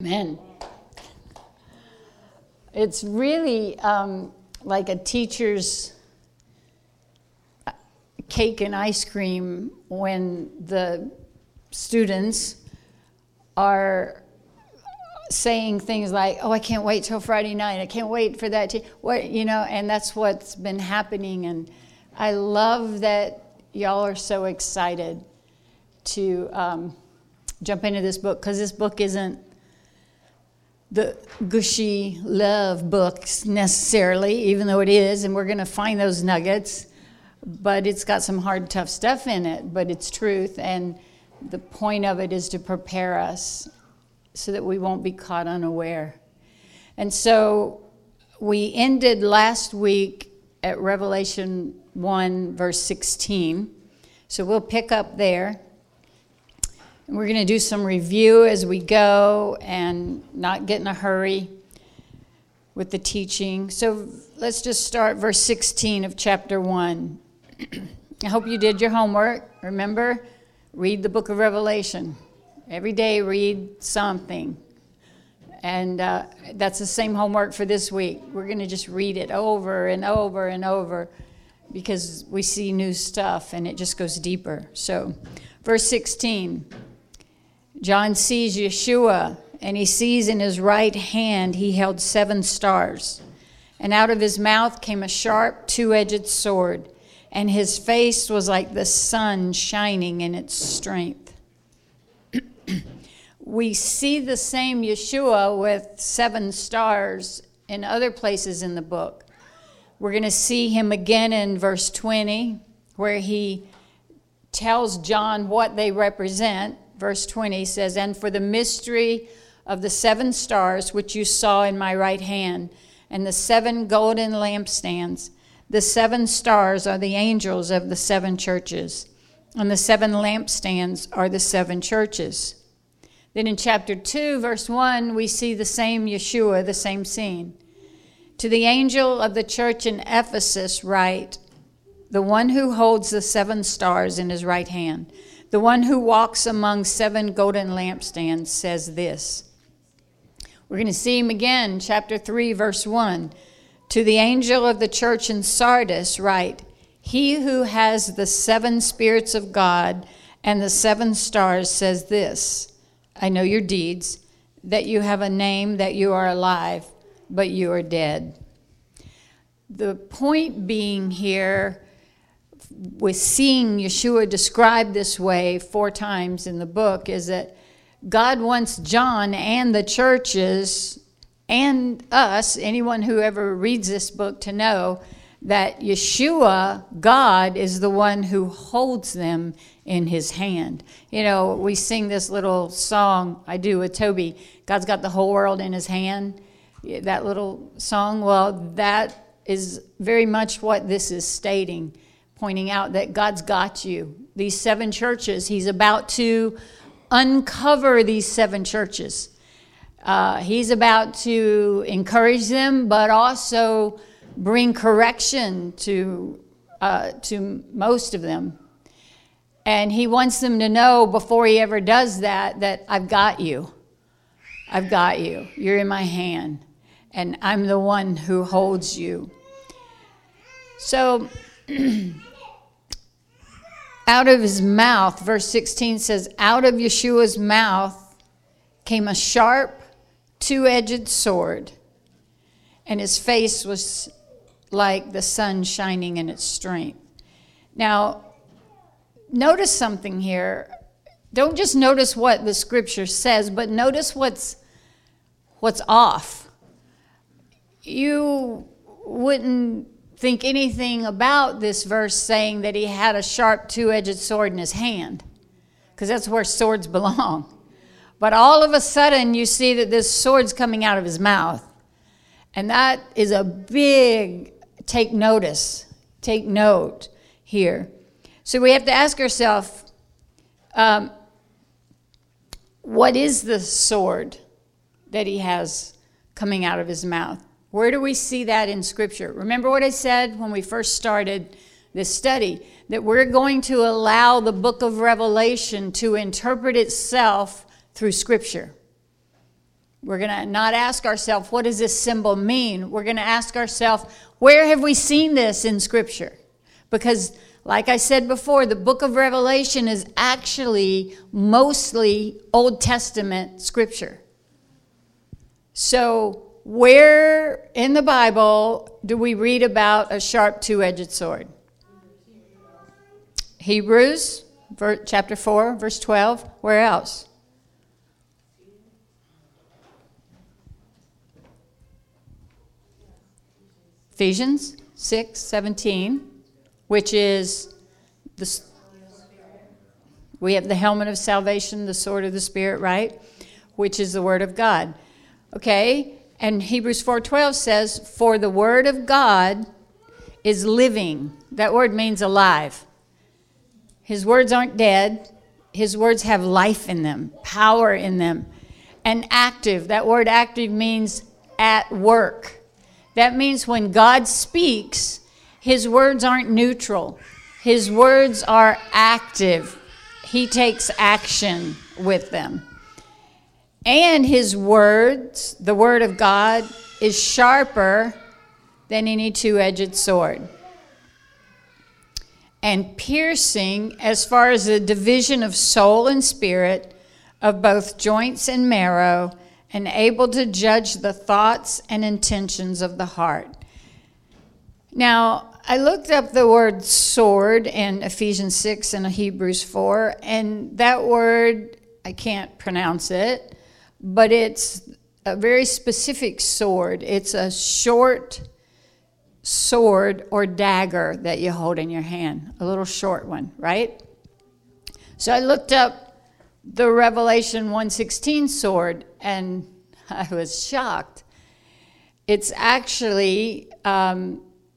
Amen. It's really like a teacher's cake and ice cream when the students are saying things like, "Oh, I can't wait till Friday night. I can't wait for that." And that's what's been happening. And I love that y'all are so excited to jump into this book, because this book isn't the gushy love books necessarily, even though it is, and we're going to find those nuggets. But it's got some hard, tough stuff in it, but it's truth. And the point of it is to prepare us so that we won't be caught unaware. And so we ended last week at Revelation 1, verse 16. So we'll pick up there. And we're going to do some review as we go and not get in a hurry with the teaching. So let's just start verse 16 of chapter 1. I hope you did your homework. Remember, read the book of Revelation. Every day read something. And that's the same homework for this week. We're going to just read it over and over and over because we see new stuff and it just goes deeper. So verse 16. John sees Yeshua, and he sees in his right hand he held 7 stars. And out of his mouth came a sharp, 2-edged sword, and his face was like the sun shining in its strength. We see the same Yeshua with 7 stars in other places in the book. We're going to see him again in verse 20, where he tells John what they represent. Verse 20 says, "And for the mystery of the 7 stars which you saw in my right hand, and the 7 golden lampstands, the 7 stars are the angels of the 7 churches, and the 7 lampstands are the 7 churches." Then in chapter 2, verse 1, we see the same Yeshua, the same scene. "To the angel of the church in Ephesus write, the one who holds the 7 stars in his right hand, the one who walks among 7 golden lampstands says this." We're going to see him again, chapter 3, verse 1. "To the angel of the church in Sardis write, he who has the 7 spirits of God and the 7 stars says this, I know your deeds, that you have a name, that you are alive, but you are dead." The point being here, with seeing Yeshua described this way 4 times in the book, is that God wants John and the churches and us, anyone who ever reads this book, to know that Yeshua, God, is the one who holds them in his hand. You know, we sing this little song I do with Toby, God's got the whole world in his hand, that little song. Well, that is very much what this is stating, pointing out that God's got you. These 7 churches, he's about to uncover these 7 churches. He's about to encourage them, but also bring correction to most of them. And he wants them to know before he ever does that I've got you. I've got you. You're in my hand. And I'm the one who holds you. So out of his mouth, verse 16 says, out of Yeshua's mouth came a sharp, 2-edged sword, and his face was like the sun shining in its strength. Now, notice something here. Don't just notice what the scripture says, but notice what's off. You wouldn't think anything about this verse saying that he had a sharp 2-edged sword in his hand, because that's where swords belong. But all of a sudden you see that this sword's coming out of his mouth. And that is a big take note here. So we have to ask ourselves, what is the sword that he has coming out of his mouth? Where do we see that in Scripture? Remember what I said when we first started this study, that we're going to allow the book of Revelation to interpret itself through Scripture. We're going to not ask ourselves, what does this symbol mean? We're going to ask ourselves, where have we seen this in Scripture? Because, like I said before, the book of Revelation is actually mostly Old Testament Scripture. So, where in the Bible do we read about a sharp two-edged sword? Hebrews, chapter 4, verse 12. Where else? Ephesians 6:17, which is we have the helmet of salvation, the sword of the Spirit, right? Which is the word of God. Okay, and Hebrews 4:12 says, for the word of God is living. That word means alive. His words aren't dead. His words have life in them, power in them, and active. That word active means at work. That means when God speaks, his words aren't neutral. His words are active. He takes action with them. And his words, the word of God, is sharper than any two-edged sword. And piercing as far as the division of soul and spirit, of both joints and marrow, and able to judge the thoughts and intentions of the heart. Now, I looked up the word sword in Ephesians 6 and Hebrews 4, and that word, I can't pronounce it, but it's a very specific sword. It's a short sword or dagger that you hold in your hand, a little short one, right? So I looked up the Revelation 1:16 sword, and I was shocked. It's actually a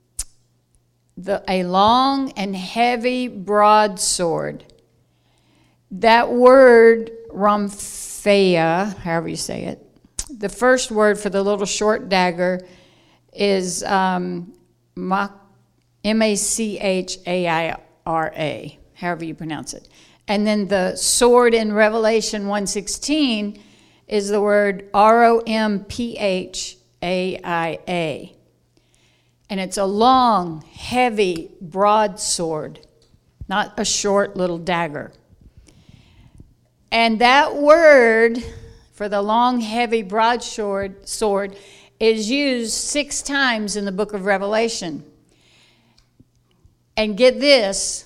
long and heavy broadsword. That word, rhomphaia, however you say it, the first word for the little short dagger is M-A-C-H-A-I-R-A, however you pronounce it. And then the sword in Revelation 1:16 is the word R-O-M-P-H-A-I-A. And it's a long, heavy, broad sword, not a short little dagger. And that word for the long, heavy, broad sword is used 6 times in the book of Revelation. And get this,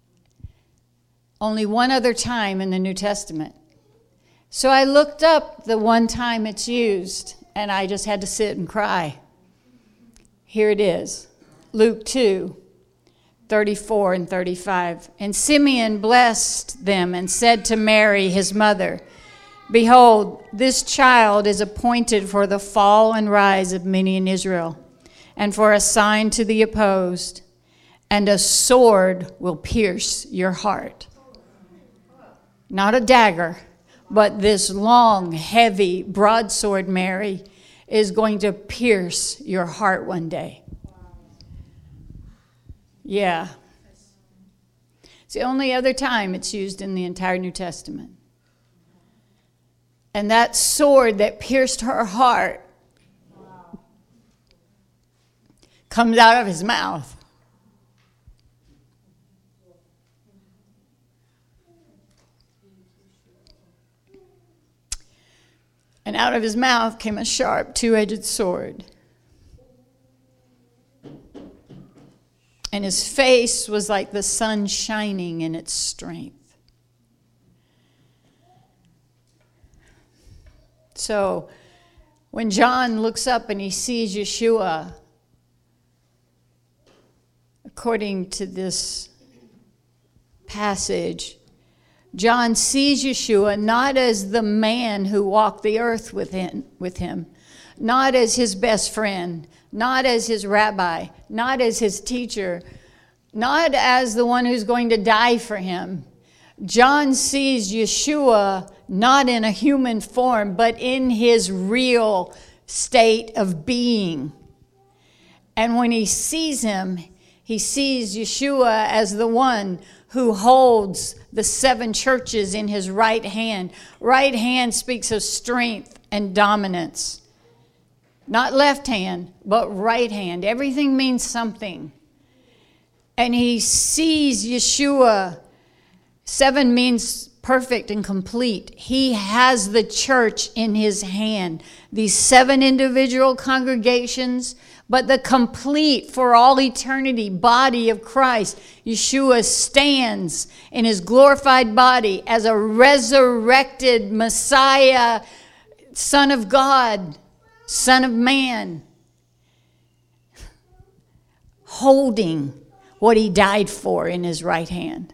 only one other time in the New Testament. So I looked up the one time it's used, and I just had to sit and cry. Here it is, Luke 2:34 and 35. And Simeon blessed them and said to Mary, his mother, behold, this child is appointed for the fall and rise of many in Israel, and for a sign to the opposed, and a sword will pierce your heart. Not a dagger, but this long, heavy broadsword, Mary, is going to pierce your heart one day. Yeah. It's the only other time it's used in the entire New Testament. And that sword that pierced her heart comes out of his mouth. And out of his mouth came a sharp, two-edged sword. And his face was like the sun shining in its strength. So when John looks up and he sees Yeshua, according to this passage, John sees Yeshua not as the man who walked the earth with him, not as his best friend, not as his rabbi, not as his teacher, not as the one who's going to die for him. John sees Yeshua not in a human form, but in his real state of being. And when he sees him, he sees Yeshua as the one who holds the 7 churches in his right hand. Right hand speaks of strength and dominance. Not left hand, but right hand. Everything means something. And he sees Yeshua. 7 means perfect and complete. He has the church in his hand. These 7 individual congregations, but the complete for all eternity body of Christ. Yeshua stands in his glorified body as a resurrected Messiah, Son of God, Son of Man, holding what he died for in his right hand.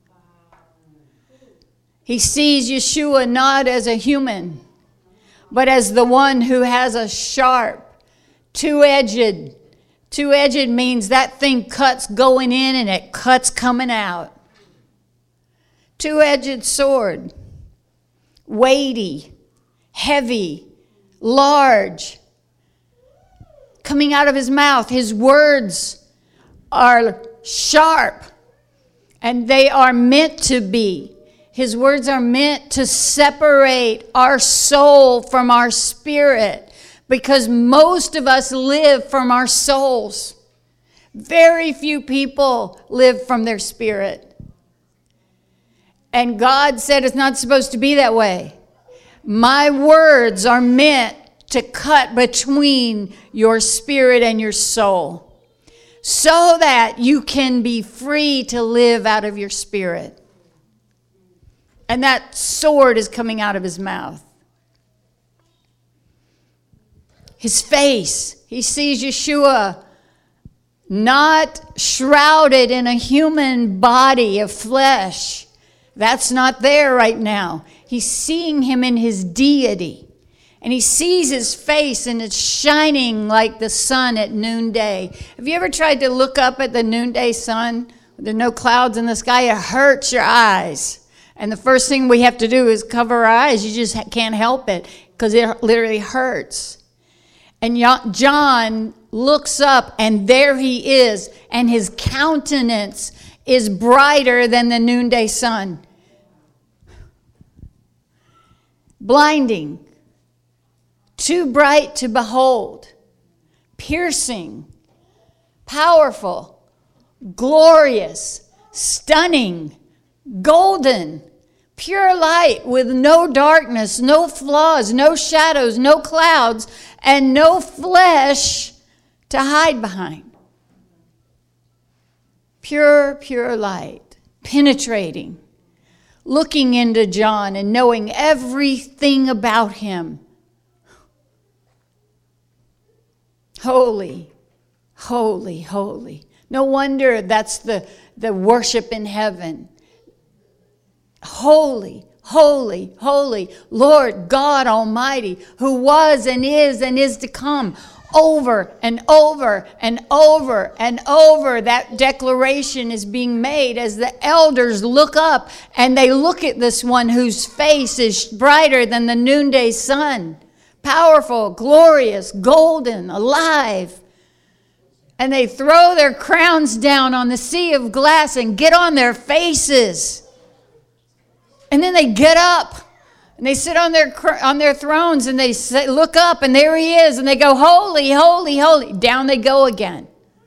He sees Yeshua not as a human, but as the one who has a sharp, two-edged. Two-edged means that thing cuts going in and it cuts coming out. Two-edged sword. Weighty, heavy, large. Coming out of his mouth, his words are sharp, and they are meant to be. His words are meant to separate our soul from our spirit, because most of us live from our souls. Very few people live from their spirit. And God said it's not supposed to be that way. My words are meant to cut between your spirit and your soul, so that you can be free to live out of your spirit. And that sword is coming out of his mouth. His face, he sees Yeshua not shrouded in a human body of flesh. That's not there right now. He's seeing him in his deity. And he sees his face, and it's shining like the sun at noonday. Have you ever tried to look up at the noonday sun? There are no clouds in the sky. It hurts your eyes. And the first thing we have to do is cover our eyes. You just can't help it because it literally hurts. And John looks up, and there he is, and his countenance is brighter than the noonday sun. Blinding, too bright to behold, piercing, powerful, glorious, stunning, golden, pure light with no darkness, no flaws, no shadows, no clouds, and no flesh to hide behind. Pure, pure light, penetrating, looking into John and knowing everything about him. Holy, holy, holy. No wonder that's the worship in heaven. Holy, holy, holy, Lord God Almighty, who was and is to come. Over and over and over and over, that declaration is being made as the elders look up and they look at this one whose face is brighter than the noonday sun. Powerful, glorious, golden, alive. And they throw their crowns down on the sea of glass and get on their faces. And then they get up and they sit on their thrones and they look up, and there he is, and they go, holy, holy, holy. Down they go again.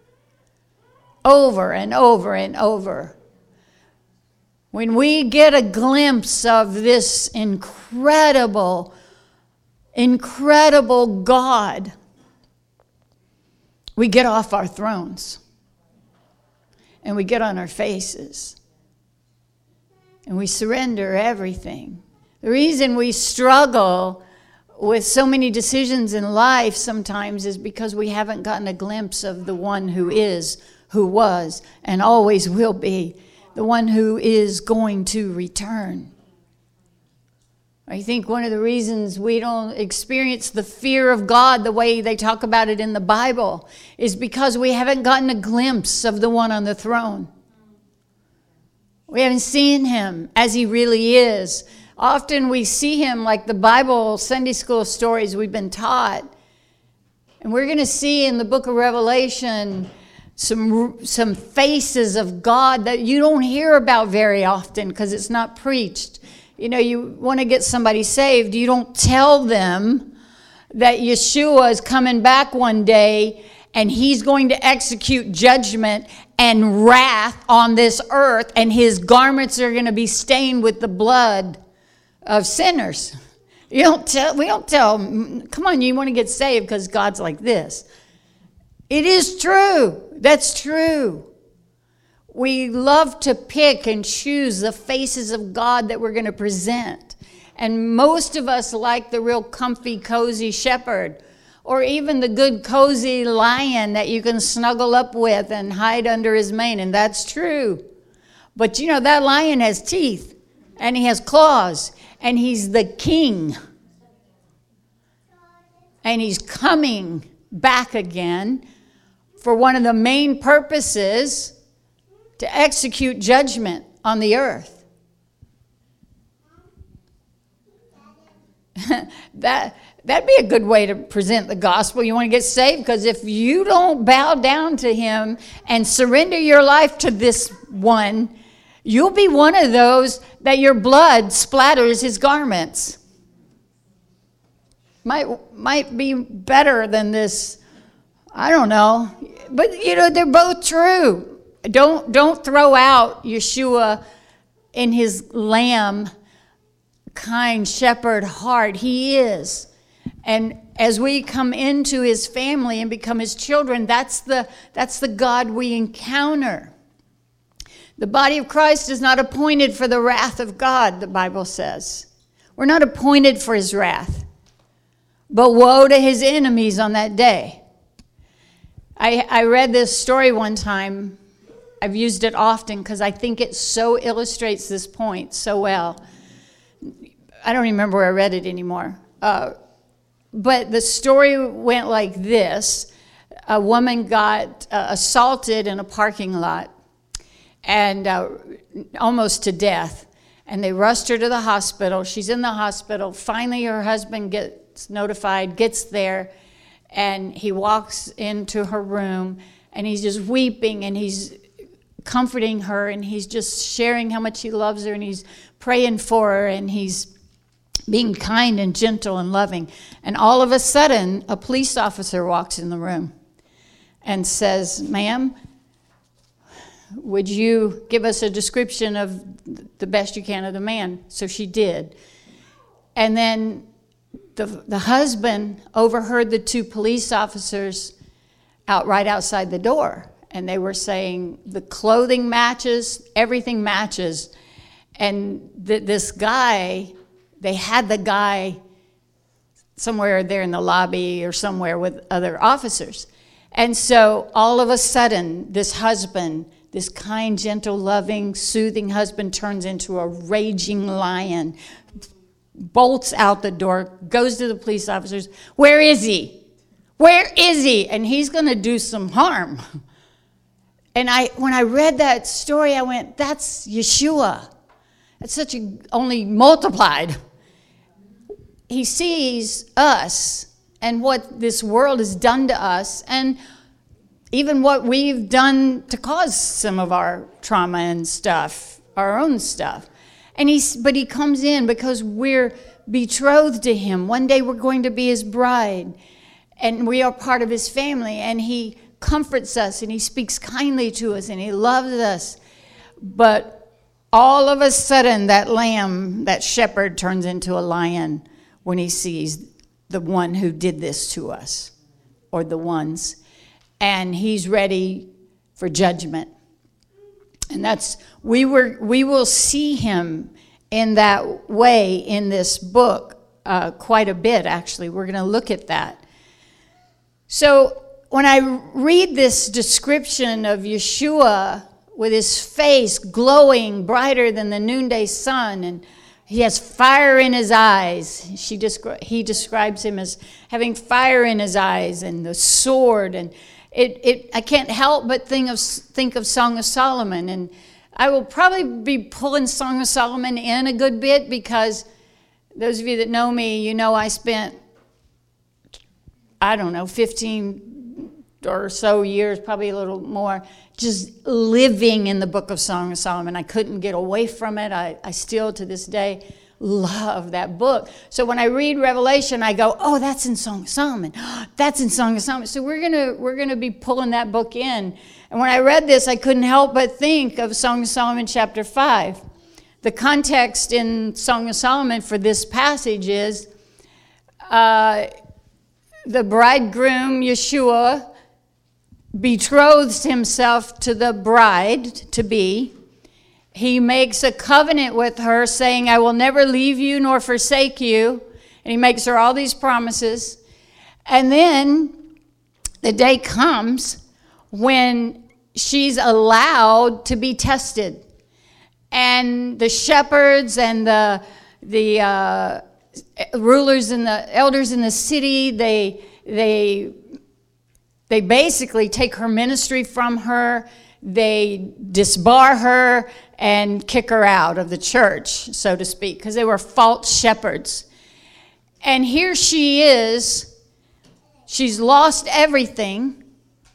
Over and over and over. When we get a glimpse of this incredible, incredible God, we get off our thrones and we get on our faces. And we surrender everything. The reason we struggle with so many decisions in life sometimes is because we haven't gotten a glimpse of the one who is, who was, and always will be, the one who is going to return. I think one of the reasons we don't experience the fear of God the way they talk about it in the Bible is because we haven't gotten a glimpse of the one on the throne. We haven't seen him as he really is. Often we see him like the Bible Sunday school stories we've been taught. And we're going to see in the book of Revelation some faces of God that you don't hear about very often because it's not preached. you want to get somebody saved, you don't tell them that Yeshua is coming back one day and he's going to execute judgment and wrath on this earth, and his garments are going to be stained with the blood of sinners. We don't tell them, come on, you want to get saved because God's like this. It is true. That's true. We love to pick and choose the faces of God that we're going to present. And most of us like the real comfy, cozy shepherd, or even the good, cozy lion that you can snuggle up with and hide under his mane. And that's true. But that lion has teeth, and he has claws, and he's the king. And he's coming back again for one of the main purposes, to execute judgment on the earth. That'd be a good way to present the gospel. You want to get saved? Because if you don't bow down to him and surrender your life to this one, you'll be one of those that your blood splatters his garments. Might be better than this, I don't know. But, they're both true. Don't throw out Yeshua in his lamb, kind shepherd heart. He is. And as we come into his family and become his children, that's the God we encounter. The body of Christ is not appointed for the wrath of God, the Bible says. We're not appointed for his wrath. But woe to his enemies on that day. I read this story one time. I've used it often because I think it so illustrates this point so well. I don't remember where I read it anymore. But the story went like this. A woman got assaulted in a parking lot and almost to death. And they rushed her to the hospital. She's in the hospital. Finally, her husband gets notified, gets there, and he walks into her room, and he's just weeping, and he's comforting her, and he's just sharing how much he loves her, and he's praying for her, and he's being kind and gentle and loving. And all of a sudden, a police officer walks in the room and says, "Ma'am, would you give us a description of the best you can of the man?" So she did. And then the husband overheard the two police officers right outside the door. And they were saying the clothing matches, everything matches. And this guy, they had the guy somewhere there in the lobby or somewhere with other officers. And so all of a sudden, this husband, this kind, gentle, loving, soothing husband turns into a raging lion, bolts out the door, goes to the police officers. "Where is he? Where is he?" And he's going to do some harm. And when I read that story, I went, that's Yeshua. That's only multiplied. He sees us and what this world has done to us, and even what we've done to cause some of our trauma and stuff, our own stuff. But he comes in because we're betrothed to him. One day we're going to be his bride, and we are part of his family, and he comforts us, and he speaks kindly to us, and he loves us. But all of a sudden, that lamb, that shepherd, turns into a lion when he sees the one who did this to us, or the ones. And he's ready for judgment. And we will see him in that way in this book quite a bit, actually. We're going to look at that. So when I read this description of Yeshua with his face glowing brighter than the noonday sun, and he has fire in his eyes. He describes him as having fire in his eyes and the sword. And I can't help but think of Song of Solomon. And I will probably be pulling Song of Solomon in a good bit, because those of you that know me, you know I spent, 15 or so years, probably a little more, just living in the book of Song of Solomon. I couldn't get away from it. I still, to this day, love that book. So when I read Revelation, I go, oh, that's in Song of Solomon. That's in Song of Solomon. So we're gonna be pulling that book in. And when I read this, I couldn't help but think of Song of Solomon chapter 5. The context in Song of Solomon for this passage is the bridegroom, Yeshua, betroths himself to the bride-to-be. He makes a covenant with her saying, I will never leave you nor forsake you. And he makes her all these promises. And then the day comes when she's allowed to be tested. And the shepherds and the rulers and the elders in the city, they basically take her ministry from her. They disbar her and kick her out of the church, so to speak, because they were false shepherds. And here she is. She's lost everything.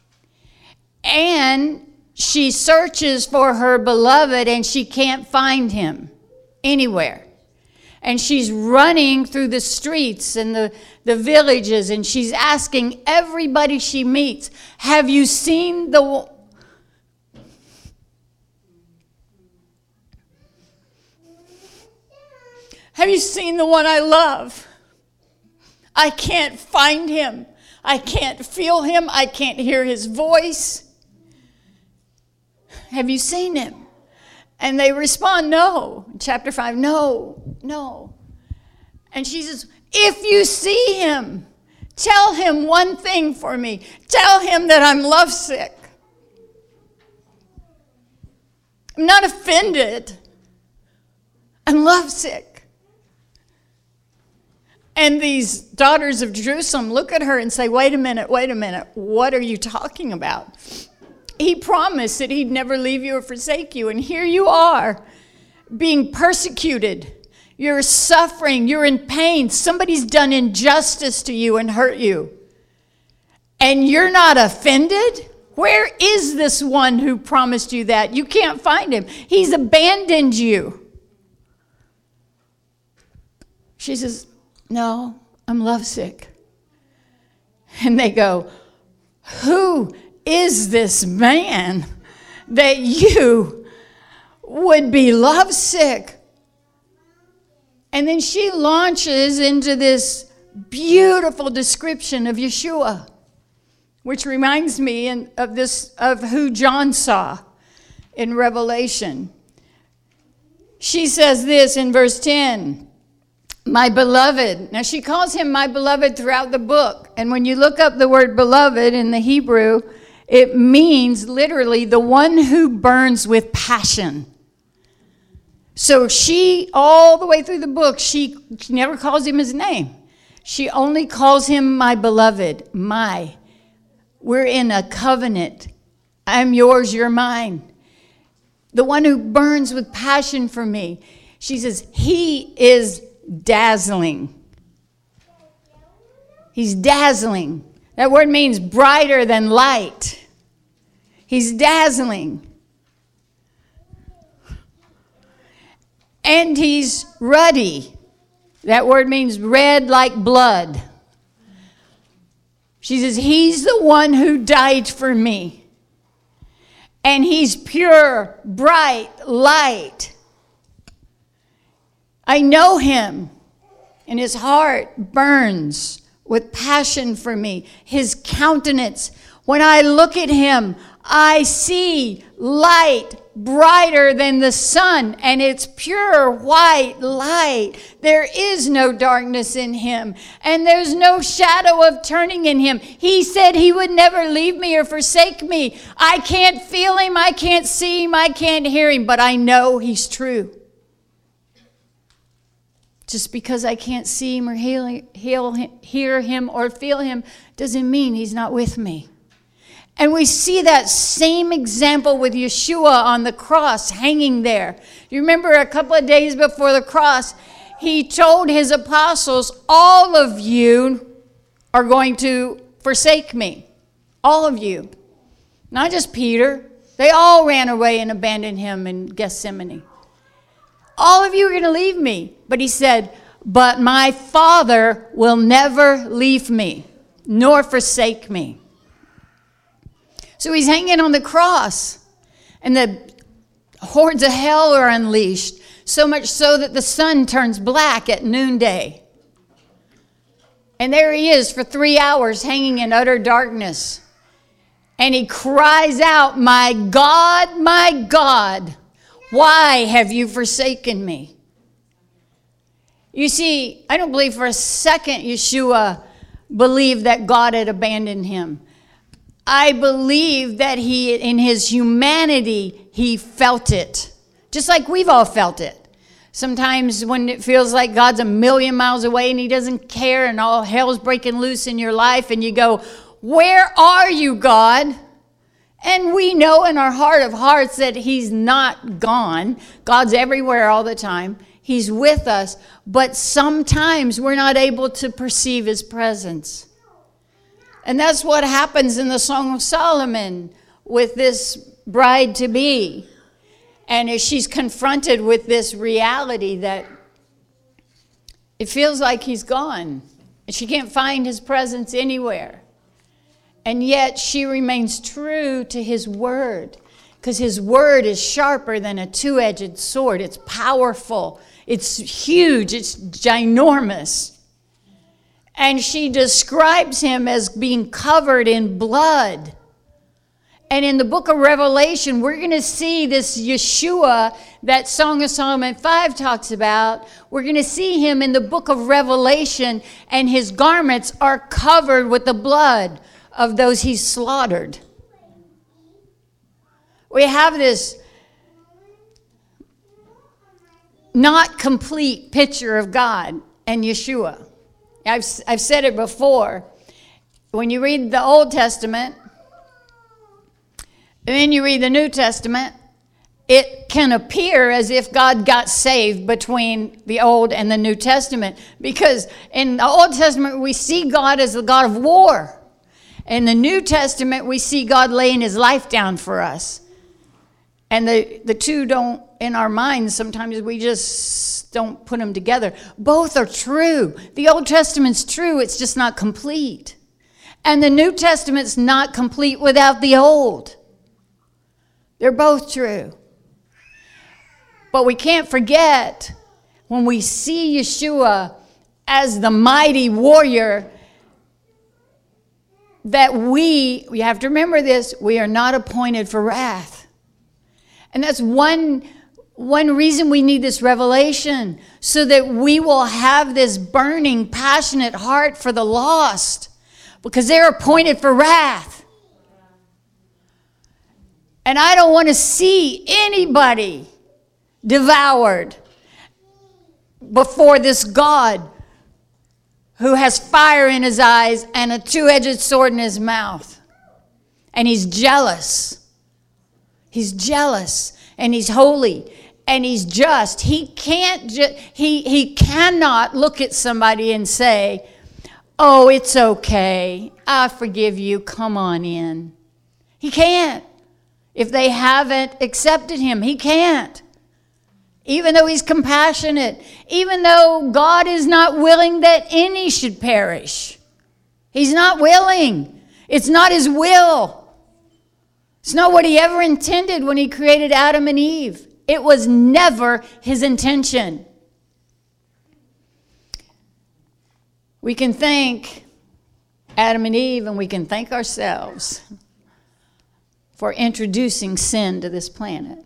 And she searches for her beloved, and she can't find him anywhere. And she's running through the streets and the villages, and she's asking everybody she meets, have you seen the one I love? I can't find him. I can't feel him. I can't hear his voice. Have you seen him? And they respond, no. Chapter 5, no. And she says, if you see him, tell him one thing for me. Tell him that I'm lovesick. I'm not offended. I'm lovesick. And these daughters of Jerusalem look at her and say, wait a minute, what are you talking about? He promised that he'd never leave you or forsake you. And here you are being persecuted. You're suffering. You're in pain. Somebody's done injustice to you and hurt you. And you're not offended? Where is this one who promised you that? You can't find him. He's abandoned you. She says, no, I'm lovesick. And they go, who is this man that you would be lovesick? And then she launches into this beautiful description of Yeshua, which reminds me of who John saw in Revelation. She says this in verse 10, my beloved. Now she calls him my beloved throughout the book. And when you look up the word beloved in the Hebrew, it means literally the one who burns with passion. So she, all the way through the book, she never calls him his name. She only calls him my beloved, my. We're in a covenant. I'm yours, you're mine. The one who burns with passion for me. She says, he is dazzling. He's dazzling. That word means brighter than light. He's dazzling. And he's ruddy. That word means red like blood. She says, he's the one who died for me. And he's pure, bright light. I know him, and his heart burns with passion for me. His countenance, when I look at him, I see light brighter than the sun, and it's pure white light. There is no darkness in him, and there's no shadow of turning in him. He said he would never leave me or forsake me. I can't feel him, I can't see him, I can't hear him, but I know he's true. Just because I can't see him or hear him or feel him doesn't mean he's not with me. And we see that same example with Yeshua on the cross hanging there. You remember a couple of days before the cross, he told his apostles, all of you are going to forsake me. All of you. Not just Peter. They all ran away and abandoned him in Gethsemane. all of you are going to leave me. But he said, but my Father will never leave me, nor forsake me. So he's hanging on the cross, and the hordes of hell are unleashed, so much so that the sun turns black at noonday. And there he is for 3 hours hanging in utter darkness. And he cries out, my God, why have you forsaken me? You see, I don't believe for a second Yeshua believed that God had abandoned him. I believe that he, in his humanity, he felt it. Just like we've all felt it. Sometimes when it feels like God's a million miles away and he doesn't care and all hell's breaking loose in your life and you go, where are you, God? And we know in our heart of hearts that he's not gone. God's everywhere all the time. He's with us. But sometimes we're not able to perceive his presence. And that's what happens in the Song of Solomon with this bride-to-be. And as she's confronted with this reality that it feels like he's gone. And she can't find his presence anywhere. And yet she remains true to his word. Because his word is sharper than a two-edged sword. It's powerful. It's huge. It's ginormous. And she describes him as being covered in blood. And in the book of Revelation, we're going to see this Yeshua that Song of Solomon 5 talks about. We're going to see him in the book of Revelation, and his garments are covered with the blood of those he's slaughtered. We have this not complete picture of God and Yeshua. I've said it before. When you read the Old Testament, and then you read the New Testament, it can appear as if God got saved between the Old and the New Testament. Because in the Old Testament, we see God as the God of war. In the New Testament, we see God laying his life down for us. And the two don't, in our minds, sometimes we just don't put them together. Both are true. The Old Testament's true, it's just not complete. And the New Testament's not complete without the Old. They're both true. But we can't forget when we see Yeshua as the mighty warrior that we have to remember this, we are not appointed for wrath. And that's one reason we need this revelation, so that we will have this burning, passionate heart for the lost, because they're appointed for wrath. And I don't want to see anybody devoured before this God who has fire in his eyes and a two-edged sword in his mouth. And he's jealous. He's jealous, and he's holy, and he's just. He cannot look at somebody and say, oh, it's okay, I forgive you, come on in. He can't. If they haven't accepted him, he can't. Even though he's compassionate, even though God is not willing that any should perish. He's not willing. It's not his will. It's not what he ever intended when he created Adam and Eve. It was never his intention. We can thank Adam and Eve, and we can thank ourselves for introducing sin to this planet.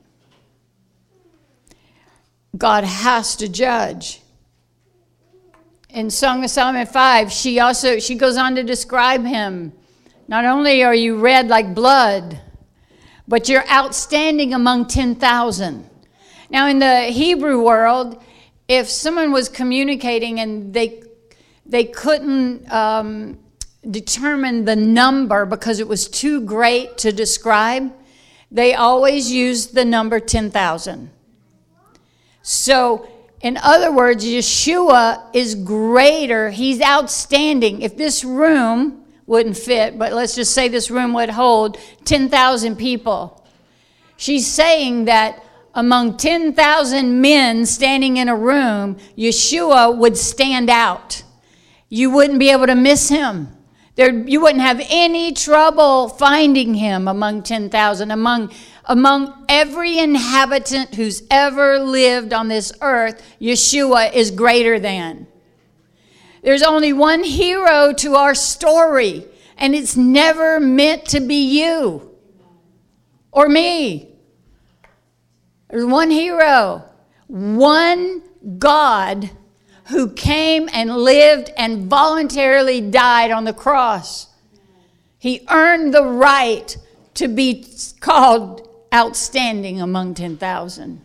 God has to judge. In Song of Solomon 5, she goes on to describe him. Not only are you red like blood, but you're outstanding among 10,000. Now, in the Hebrew world, if someone was communicating and they couldn't determine the number because it was too great to describe, they always used the number 10,000. So, in other words, Yeshua is greater. He's outstanding. If this room wouldn't fit, but let's just say this room would hold 10,000 people. She's saying that among 10,000 men standing in a room, Yeshua would stand out. You wouldn't be able to miss him. You wouldn't have any trouble finding him among 10,000, among every inhabitant who's ever lived on this earth. Yeshua is greater than. There's only one hero to our story, and it's never meant to be you or me. There's one hero, one God who came and lived and voluntarily died on the cross. He earned the right to be called outstanding among 10,000.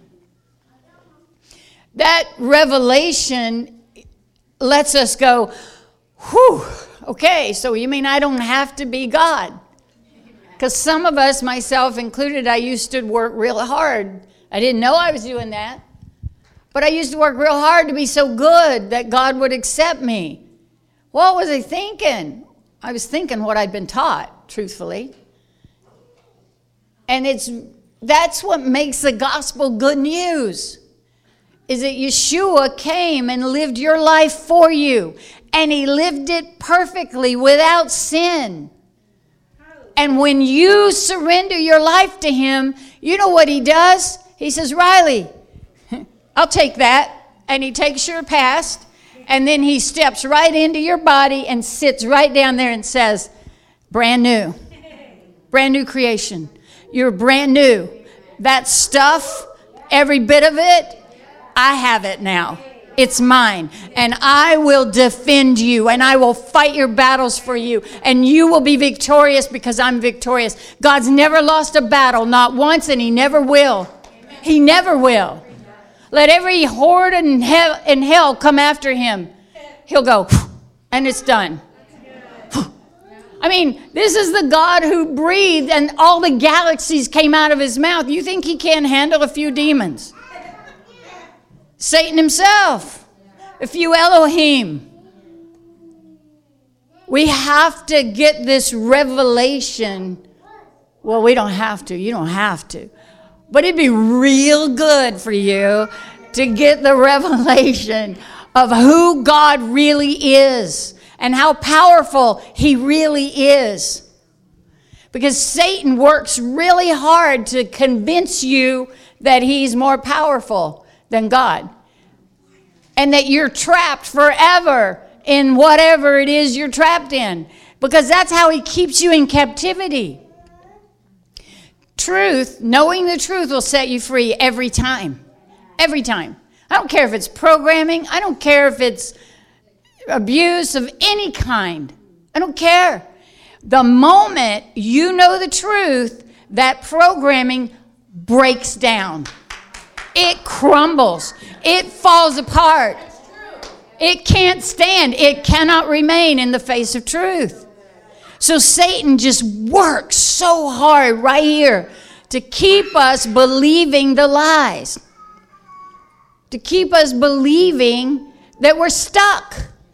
That revelation lets us go, whew, okay, so you mean I don't have to be God? Because some of us, myself included, I used to work real hard. I didn't know I was doing that. But I used to work real hard to be so good that God would accept me. What was I thinking? I was thinking what I'd been taught, truthfully. And that's what makes the gospel good news, is that Yeshua came and lived your life for you. And he lived it perfectly without sin. And when you surrender your life to him, you know what he does? He says, Riley, I'll take that. And he takes your past, and then he steps right into your body and sits right down there and says, brand new creation. You're brand new. That stuff, every bit of it, I have it now. It's mine. And I will defend you, and I will fight your battles for you, and you will be victorious because I'm victorious. God's never lost a battle, not once, and he never will. He never will. Let every horde in hell come after him. He'll go, and it's done. I mean, this is the God who breathed and all the galaxies came out of his mouth. You think he can't handle a few demons? Satan himself, a few Elohim. We have to get this revelation. Well, we don't have to. You don't have to. But it'd be real good for you to get the revelation of who God really is and how powerful he really is. Because Satan works really hard to convince you that he's more powerful than God. And that you're trapped forever in whatever it is you're trapped in. Because that's how he keeps you in captivity. Truth, knowing the truth will set you free every time. Every time. I don't care if it's programming. I don't care if it's abuse of any kind. I don't care. The moment you know the truth, that programming breaks down. It crumbles. It falls apart. It can't stand. It cannot remain in the face of truth. So Satan just works so hard right here to keep us believing the lies. To keep us believing that we're stuck.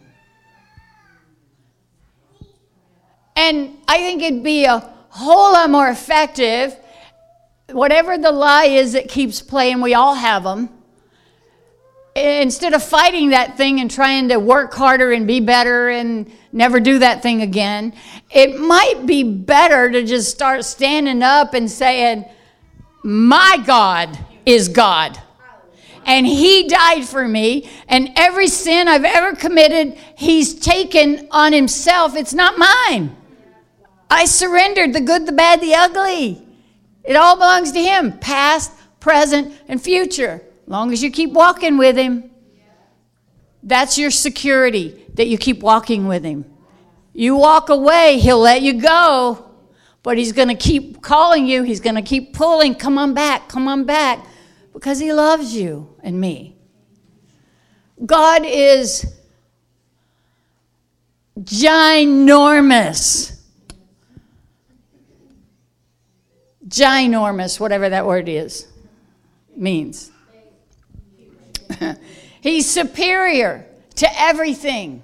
And I think it'd be a whole lot more effective, whatever the lie is that keeps playing, we all have them. Instead of fighting that thing and trying to work harder and be better and never do that thing again, it might be better to just start standing up and saying, my God is God. And he died for me. And every sin I've ever committed, he's taken on himself. It's not mine. I surrendered the good, the bad, the ugly. It all belongs to him, past, present, and future. As long as you keep walking with him, that's your security, that you keep walking with him. You walk away, he'll let you go, but he's going to keep calling you. He's going to keep pulling, come on back, because he loves you and me. God is ginormous. Ginormous, whatever that word means. He's superior to everything.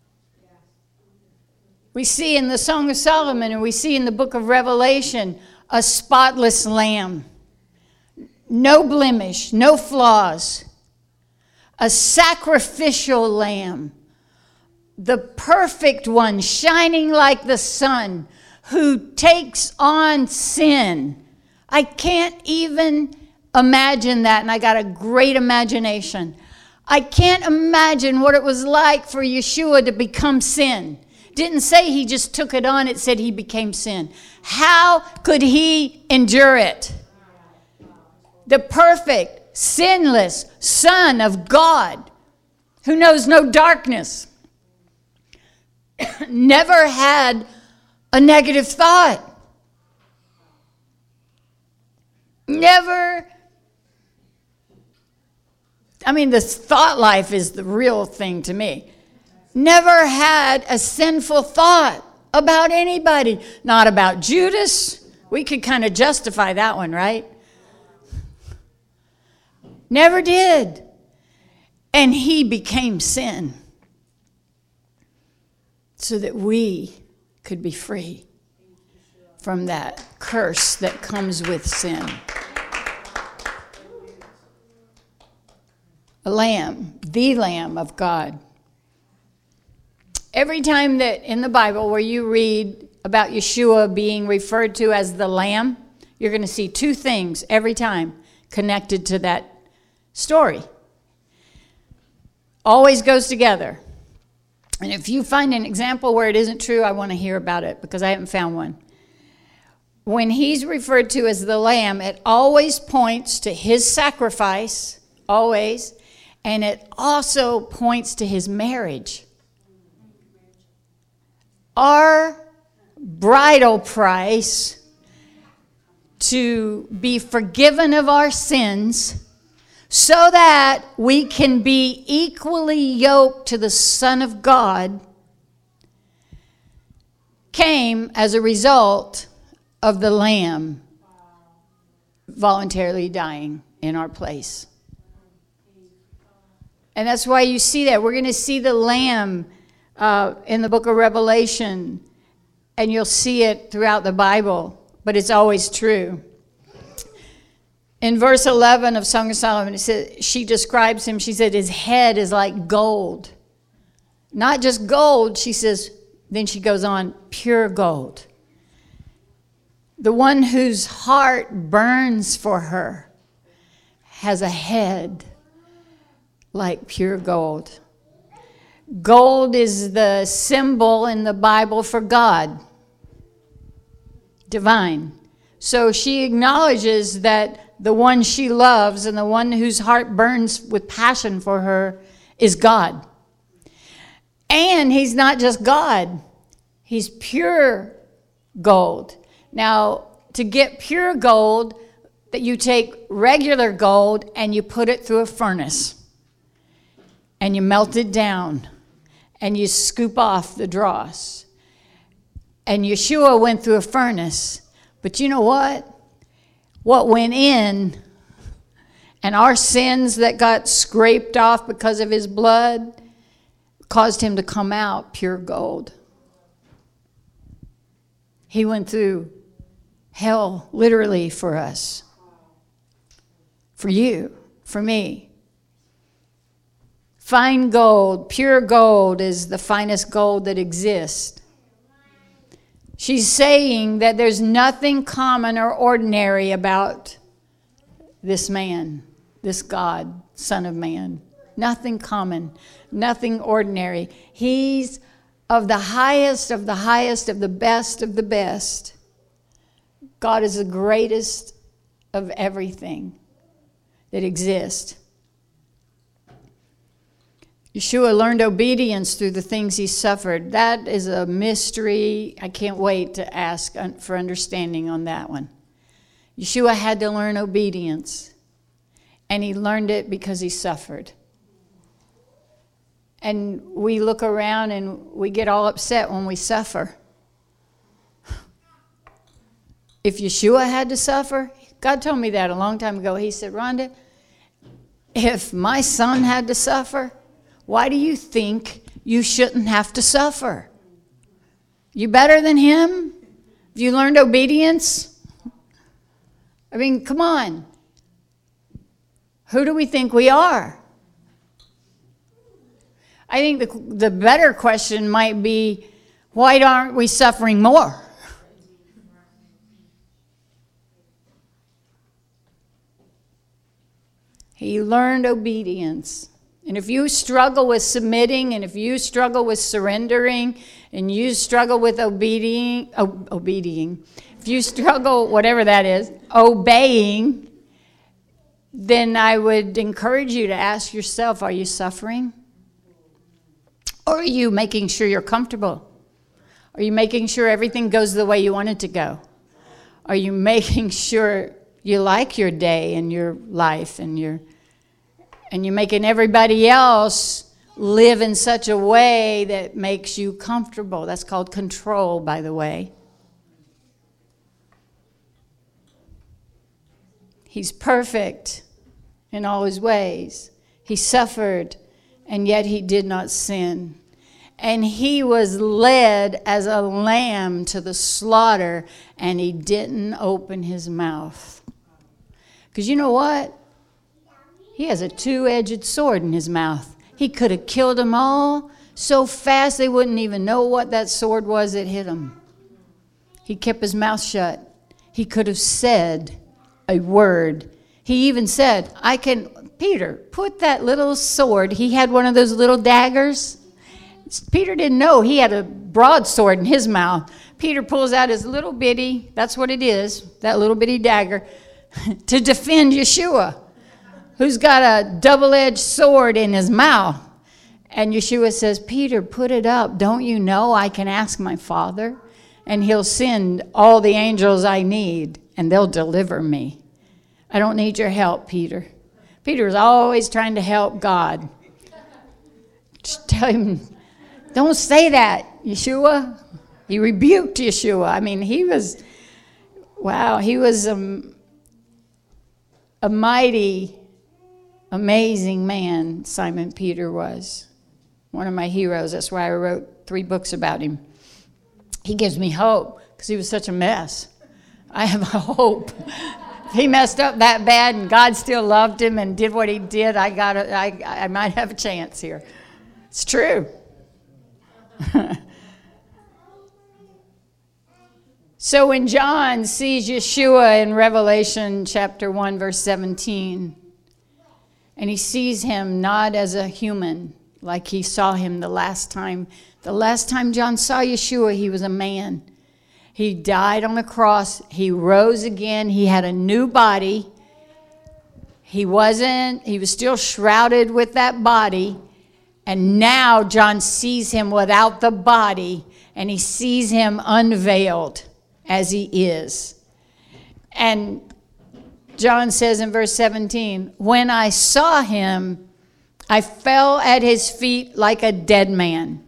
We see in the Song of Solomon and we see in the book of Revelation a spotless lamb, no blemish, no flaws, a sacrificial lamb, the perfect one, shining like the sun, who takes on sin. I can't even imagine that, and I got a great imagination. I can't imagine what it was like for Yeshua to become sin. Didn't say he just took it on, it said he became sin. How could he endure it? The perfect, sinless Son of God, who knows no darkness, never had a negative thought. Never. I mean, this thought life is the real thing to me. Never had a sinful thought about anybody. Not about Judas. We could kind of justify that one, right? Never did. And he became sin so that we could be free from that curse that comes with sin. A lamb, the Lamb of God. Every time that in the Bible where you read about Yeshua being referred to as the Lamb, you're going to see two things every time connected to that story. Always goes together. And if you find an example where it isn't true, I want to hear about it because I haven't found one. When he's referred to as the Lamb, it always points to his sacrifice, always, and it also points to his marriage. Our bridal price to be forgiven of our sins so that we can be equally yoked to the Son of God came as a result of the Lamb voluntarily dying in our place. And that's why you see that. We're going to see the Lamb in the book of Revelation, and you'll see it throughout the Bible, but it's always true. In verse 11 of Song of Solomon, it says, she describes him, she said, his head is like gold. Not just gold, she says, then she goes on, pure gold. The one whose heart burns for her has a head like pure gold. Gold is the symbol in the Bible for God, divine. So she acknowledges that the one she loves and the one whose heart burns with passion for her is God. And he's not just God, he's pure gold. Now, to get pure gold, that you take regular gold and you put it through a furnace and you melt it down and you scoop off the dross. And Yeshua went through a furnace, but you know what? What went in and our sins that got scraped off because of his blood caused him to come out pure gold. He went through hell literally for us, for you, for me. Fine gold, pure gold is the finest gold that exists. She's saying that there's nothing common or ordinary about this man, this God, Son of Man. Nothing common, nothing ordinary. He's of the highest, of the highest, of the best, of the best. God is the greatest of everything that exists. Yeshua learned obedience through the things he suffered. That is a mystery. I can't wait to ask for understanding on that one. Yeshua had to learn obedience, and he learned it because he suffered. And we look around and we get all upset when we suffer. If Yeshua had to suffer, God told me that a long time ago. He said, Rhonda, if my son had to suffer, why do you think you shouldn't have to suffer? You better than him? Have you learned obedience? I mean, come on. Who do we think we are? I think the better question might be, why aren't we suffering more? He learned obedience. And if you struggle with submitting, and if you struggle with surrendering, and you struggle with obeying, if you struggle, whatever that is, obeying, then I would encourage you to ask yourself, are you suffering? Or are you making sure you're comfortable? Are you making sure everything goes the way you want it to go? Are you making sure you like your day and your life and you're making everybody else live in such a way that makes you comfortable? That's called control, by the way. He's perfect in all his ways. He suffered, and yet he did not sin. And he was led as a lamb to the slaughter, and he didn't open his mouth. Because you know what? He has a two-edged sword in his mouth. He could have killed them all so fast they wouldn't even know what that sword was that hit him. He kept his mouth shut. He could have said a word. He even said, Peter, put that little sword. He had one of those little daggers. Peter didn't know he had a broadsword in his mouth. Peter pulls out his little bitty, that's what it is, that little bitty dagger, to defend Yeshua, who's got a double-edged sword in his mouth. And Yeshua says, Peter, put it up. Don't you know I can ask my Father, and he'll send all the angels I need, and they'll deliver me. I don't need your help, Peter. Peter's always trying to help God. Just tell him, don't say that, Yeshua. He rebuked Yeshua. I mean, he was a mighty, amazing man, Simon Peter was. One of my heroes. That's why I wrote 3 books about him. He gives me hope because he was such a mess. I have hope. If he messed up that bad and God still loved him and did what he did, I might have a chance here. It's true. So when John sees Yeshua in Revelation chapter 1, verse 17, and he sees him not as a human like he saw him the last time John saw Yeshua, he was a man. He died on a cross. He rose again. He had a new body. He was still shrouded with that body. And now John sees him without the body, and he sees him unveiled as he is. And John says in verse 17, when I saw him, I fell at his feet like a dead man.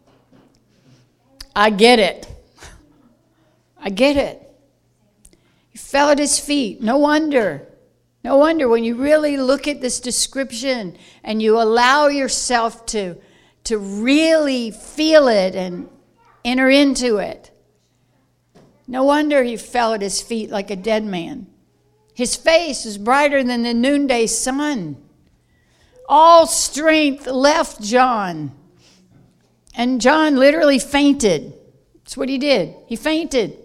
I get it. I get it. He fell at his feet. No wonder when you really look at this description and you allow yourself to really feel it and enter into it. No wonder he fell at his feet like a dead man. His face is brighter than the noonday sun. All strength left John. And John literally fainted. That's what he did. He fainted.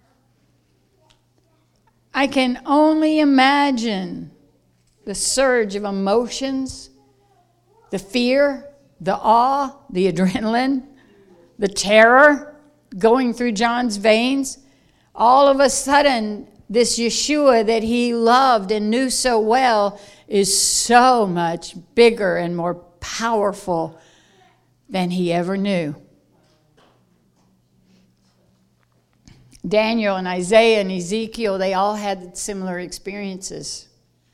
I can only imagine the surge of emotions, the fear, the awe, the adrenaline, the terror going through John's veins. All of a sudden, this Yeshua that he loved and knew so well is so much bigger and more powerful than he ever knew. Daniel and Isaiah and Ezekiel, they all had similar experiences.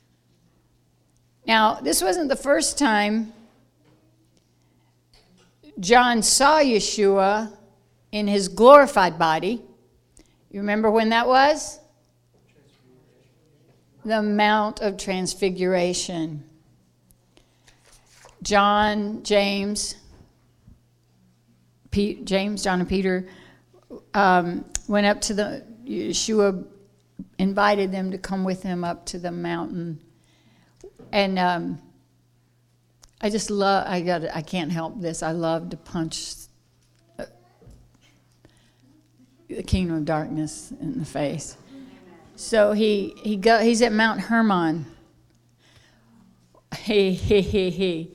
Now, this wasn't the first time John saw Yeshua in his glorified body. You remember when that was? The Mount of Transfiguration. John, James, John and Peter went up to the Yeshua invited them to come with him up to the mountain. And I just love, I can't help this. I love to punch the kingdom of darkness in the face. So he's at Mount Hermon. He's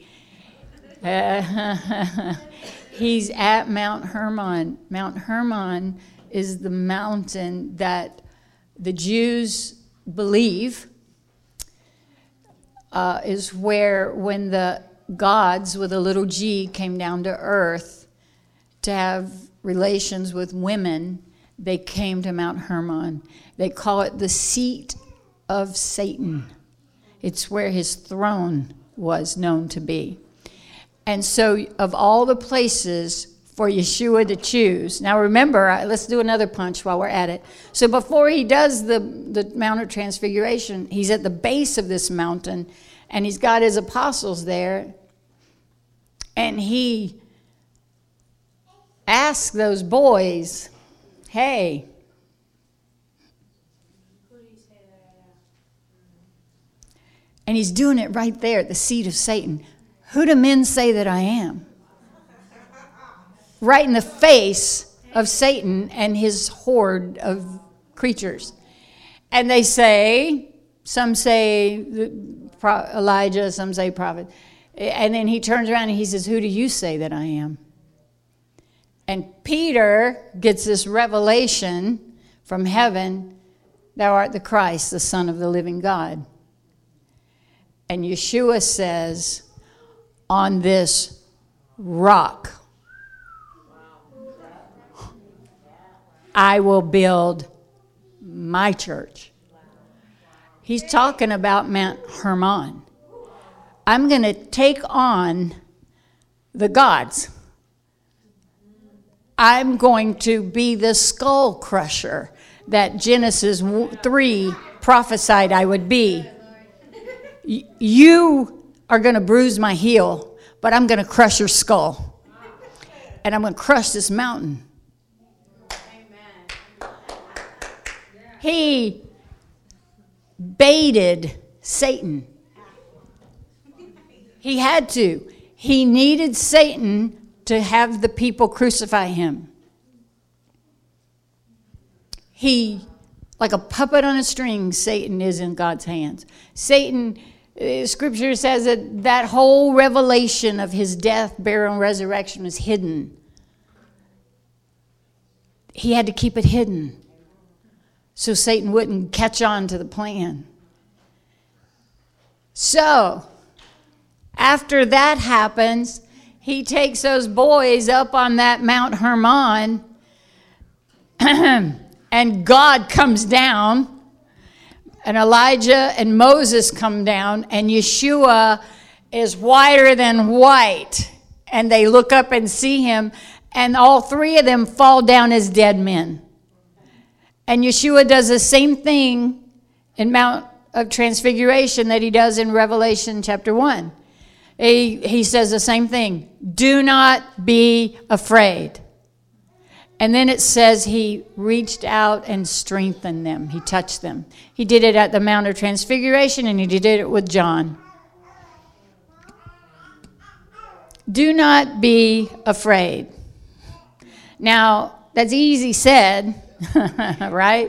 at Mount Hermon. Mount Hermon is the mountain that the Jews believe is where, when the gods with a little g came down to earth to have relations with women, they came to Mount Hermon. They call it the seat of Satan. It's where his throne was known to be. And so of all the places for Yeshua to choose, now remember, let's do another punch while we're at it. So before he does the Mount of Transfiguration, he's at the base of this mountain, and he's got his apostles there, and he asks those boys, hey, and he's doing it right there at the seat of Satan. Who do men say that I am? Right in the face of Satan and his horde of creatures. And they say, some say Elijah, some say prophet. And then he turns around and he says, who do you say that I am? And Peter gets this revelation from heaven, thou art the Christ, the Son of the living God. And Yeshua says, on this rock, I will build my church. He's talking about Mount Hermon. I'm going to take on the gods. I'm going to be the skull crusher that Genesis 3 prophesied I would be. You are going to bruise my heel, but I'm going to crush your skull. And I'm going to crush this mountain. He baited Satan. He had to. He needed Satan to have the people crucify him. He, like a puppet on a string, Satan is in God's hands. Satan, Scripture says that whole revelation of his death, burial, and resurrection was hidden. He had to keep it hidden so Satan wouldn't catch on to the plan. So, after that happens, he takes those boys up on that Mount Hermon, and God comes down, and Elijah and Moses come down, and Yeshua is whiter than white. And they look up and see him, and all three of them fall down as dead men. And Yeshua does the same thing in Mount of Transfiguration that he does in Revelation chapter 1. He says the same thing. Do not be afraid. And then it says he reached out and strengthened them. He touched them. He did it at the Mount of Transfiguration, and he did it with John. Do not be afraid. Now, that's easy said, right?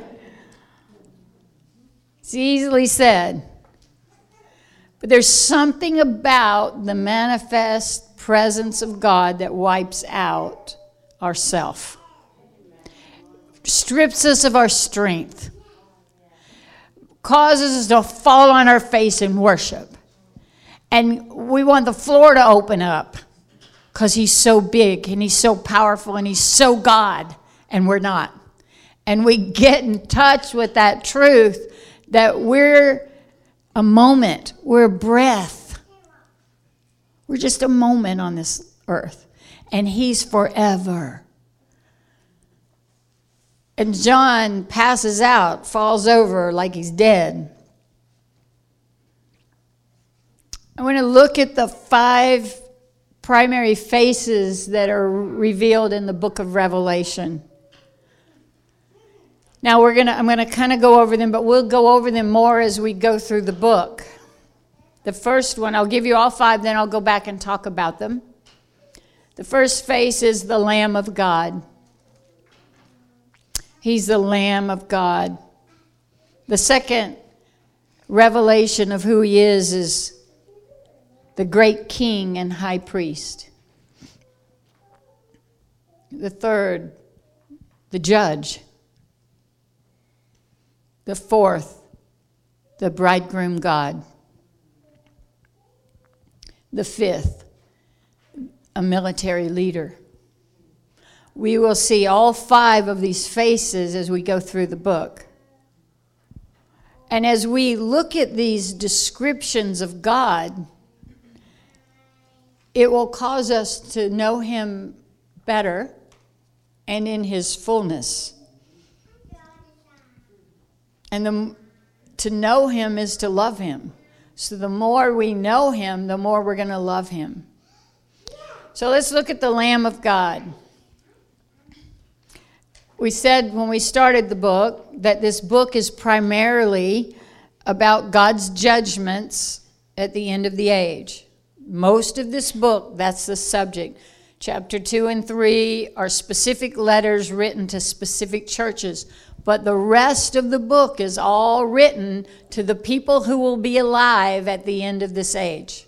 It's easily said. But there's something about the manifest presence of God that wipes out ourself. Strips us of our strength. Causes us to fall on our face in worship. And we want the floor to open up because he's so big and he's so powerful and he's so God, and we're not. And we get in touch with that truth that we're a moment, we're a breath. We're just a moment on this earth, and he's forever. And John passes out, falls over like he's dead. I want to look at the 5 primary faces that are revealed in the book of Revelation. Now I'm going to kind of go over them, but we'll go over them more as we go through the book. The first one, I'll give you all 5, then I'll go back and talk about them. The first face is the Lamb of God. He's the Lamb of God. The second revelation of who he is the great King and High Priest. The third, the Judge. The fourth, the Bridegroom God. The fifth, a military leader. We will see all 5 of these faces as we go through the book. And as we look at these descriptions of God, it will cause us to know him better and in his fullness. And to know him is to love him. So the more we know him, the more we're going to love him. So let's look at the Lamb of God. We said when we started the book that this book is primarily about God's judgments at the end of the age. Most of this book, that's the subject. Chapter 2 and 3 are specific letters written to specific churches. But the rest of the book is all written to the people who will be alive at the end of this age.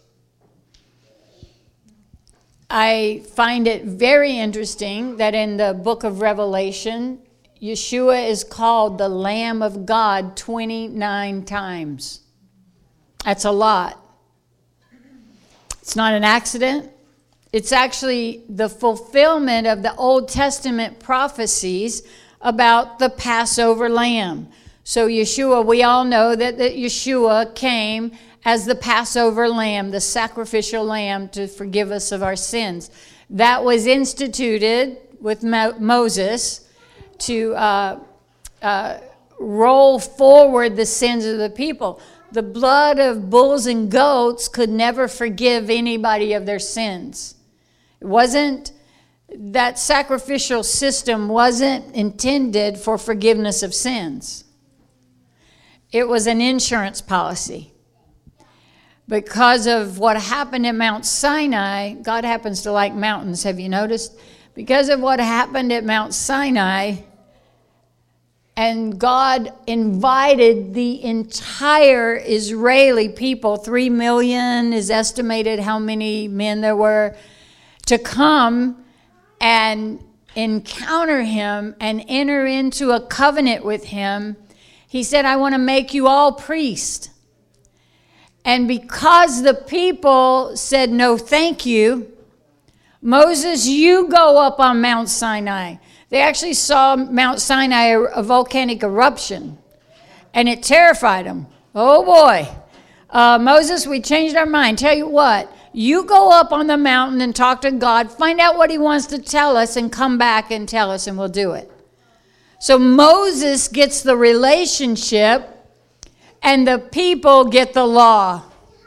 I find it very interesting that in the book of Revelation, Yeshua is called the Lamb of God 29 times. That's a lot. It's not an accident. It's actually the fulfillment of the Old Testament prophecies about the Passover lamb. So Yeshua, we all know that Yeshua came as the Passover lamb, the sacrificial lamb to forgive us of our sins. That was instituted with Moses to roll forward the sins of the people. The blood of bulls and goats could never forgive anybody of their sins. That sacrificial system wasn't intended for forgiveness of sins. It was an insurance policy. Because of what happened at Mount Sinai, God happens to like mountains, have you noticed? Because of what happened at Mount Sinai, and God invited the entire Israeli people, 3 million is estimated how many men there were, to come and encounter him and enter into a covenant with him. He said, I want to make you all priests. And because the people said, no, thank you, Moses, you go up on Mount Sinai. They actually saw Mount Sinai, a volcanic eruption, and it terrified them. Oh boy. Moses, we changed our mind. Tell you what, you go up on the mountain and talk to God, find out what he wants to tell us, and come back and tell us, and we'll do it. So Moses gets the relationship, and the people get the law.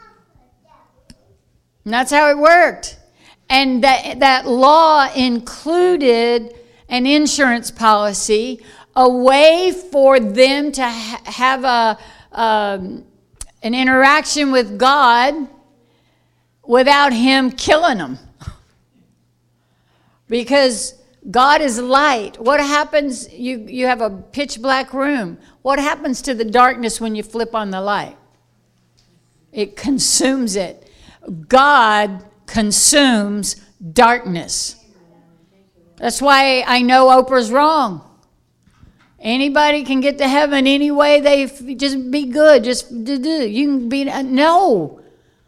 And that's how it worked. And that law included an insurance policy, a way for them to have an interaction with God without him killing them. Because God is light. What happens? You have a pitch black room. What happens to the darkness when you flip on the light? It consumes it. God consumes darkness. That's why I know Oprah's wrong. Anybody can get to heaven any way they just be good. Just do. You can be no.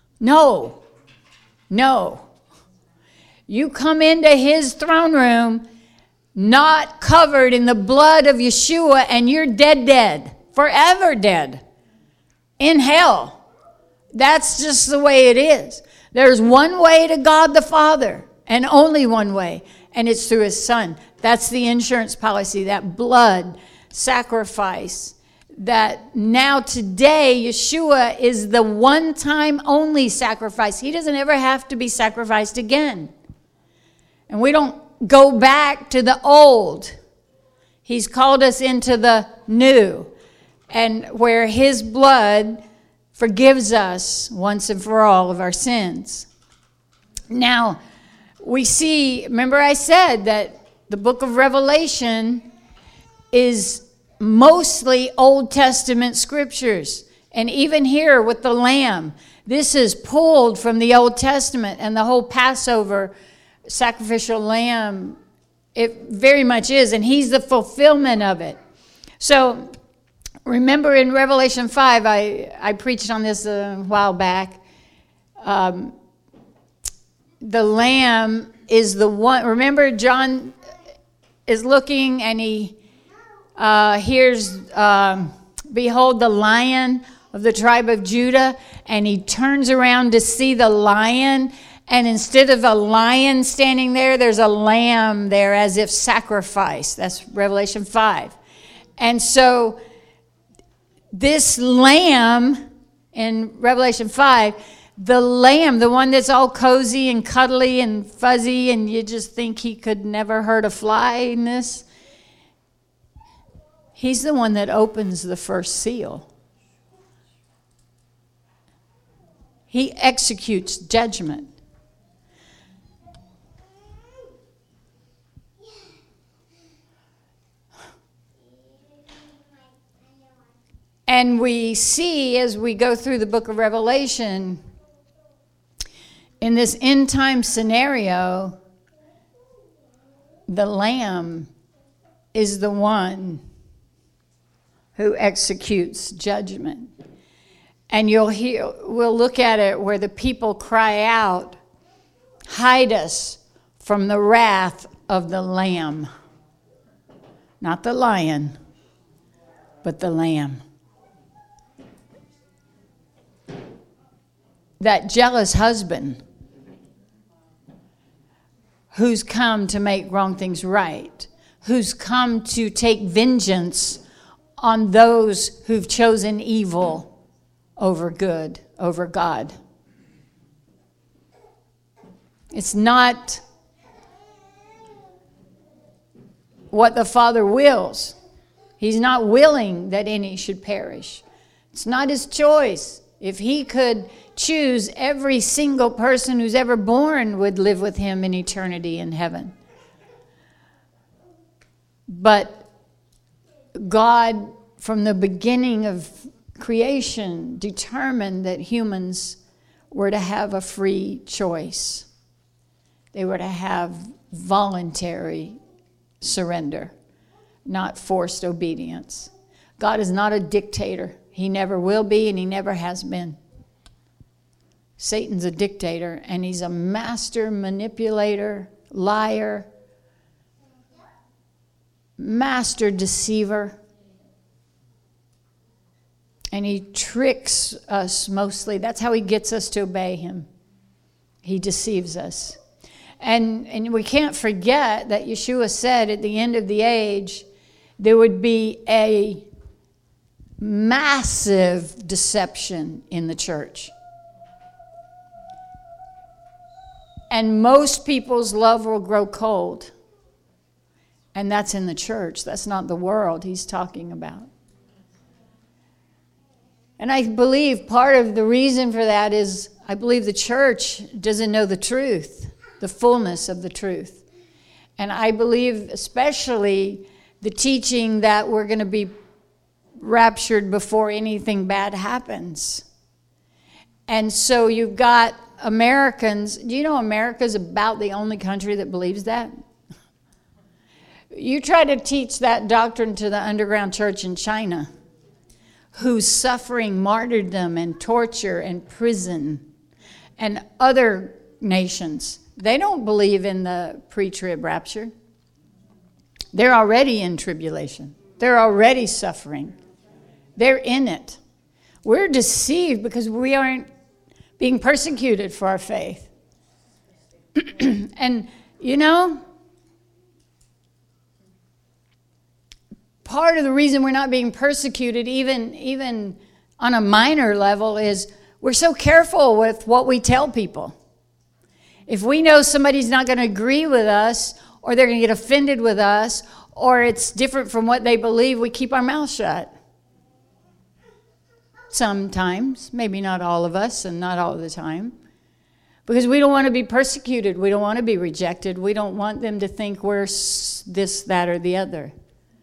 You come into his throne room not covered in the blood of Yeshua, and you're dead, forever dead, in hell. That's just the way it is. There's one way to God the Father, and only one way, and it's through his Son. That's the insurance policy, that blood sacrifice, that now today Yeshua is the one-time only sacrifice. He doesn't ever have to be sacrificed again. And we don't go back to the old. He's called us into the new, and where his blood forgives us once and for all of our sins. Now, we see, remember I said that the book of Revelation is mostly Old Testament scriptures. And even here with the Lamb, this is pulled from the Old Testament, and the whole Passover sacrificial lamb, it very much is, and he's the fulfillment of it. So remember in Revelation 5, I preached on this a while back. The Lamb is the one. Remember, John is looking and he hears, behold, the Lion of the tribe of Judah, and he turns around to see the lion, and instead of a lion standing there, there's a lamb there as if sacrificed. That's Revelation 5. And so this lamb in Revelation 5, the lamb, the one that's all cozy and cuddly and fuzzy, and you just think he could never hurt a fly in this, he's the one that opens the first seal. He executes judgment. And we see as we go through the book of Revelation, in this end time scenario, the Lamb is the one who executes judgment. And we'll look at it where the people cry out, hide us from the wrath of the Lamb. Not the lion, but the Lamb. That jealous husband who's come to make wrong things right, who's come to take vengeance on those who've chosen evil over good, over God. It's not what the Father wills. He's not willing that any should perish. It's not his choice. If he could choose, every single person who's ever born would live with him in eternity in heaven. But God, from the beginning of creation, determined that humans were to have a free choice. They were to have voluntary surrender, not forced obedience. God is not a dictator. He never will be, and he never has been. Satan's a dictator, and he's a master manipulator, liar, master deceiver. And he tricks us mostly. That's how he gets us to obey him. He deceives us. And we can't forget that Yeshua said at the end of the age, there would be a massive deception in the church. And most people's love will grow cold. And that's in the church. That's not the world he's talking about. And I believe part of the reason for that is I believe the church doesn't know the truth, the fullness of the truth. And I believe especially the teaching that we're going to be raptured before anything bad happens. And so you've got Americans. Do you know America's about the only country that believes that? You try to teach that doctrine to the underground church in China, who's suffering martyrdom and torture and prison, and other nations. They don't believe in the pre-trib rapture. They're already in tribulation. They're already suffering. They're in it. We're deceived because we aren't being persecuted for our faith. And, you know, part of the reason we're not being persecuted, even on a minor level, is we're so careful with what we tell people. If we know somebody's not going to agree with us, or they're going to get offended with us, or it's different from what they believe, we keep our mouth shut. Sometimes, maybe not all of us and not all the time. Because we don't want to be persecuted. We don't want to be rejected. We don't want them to think we're this, that, or the other.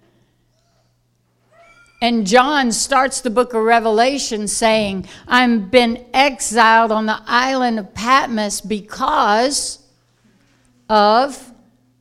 And John starts the book of Revelation saying, I've been exiled on the island of Patmos because of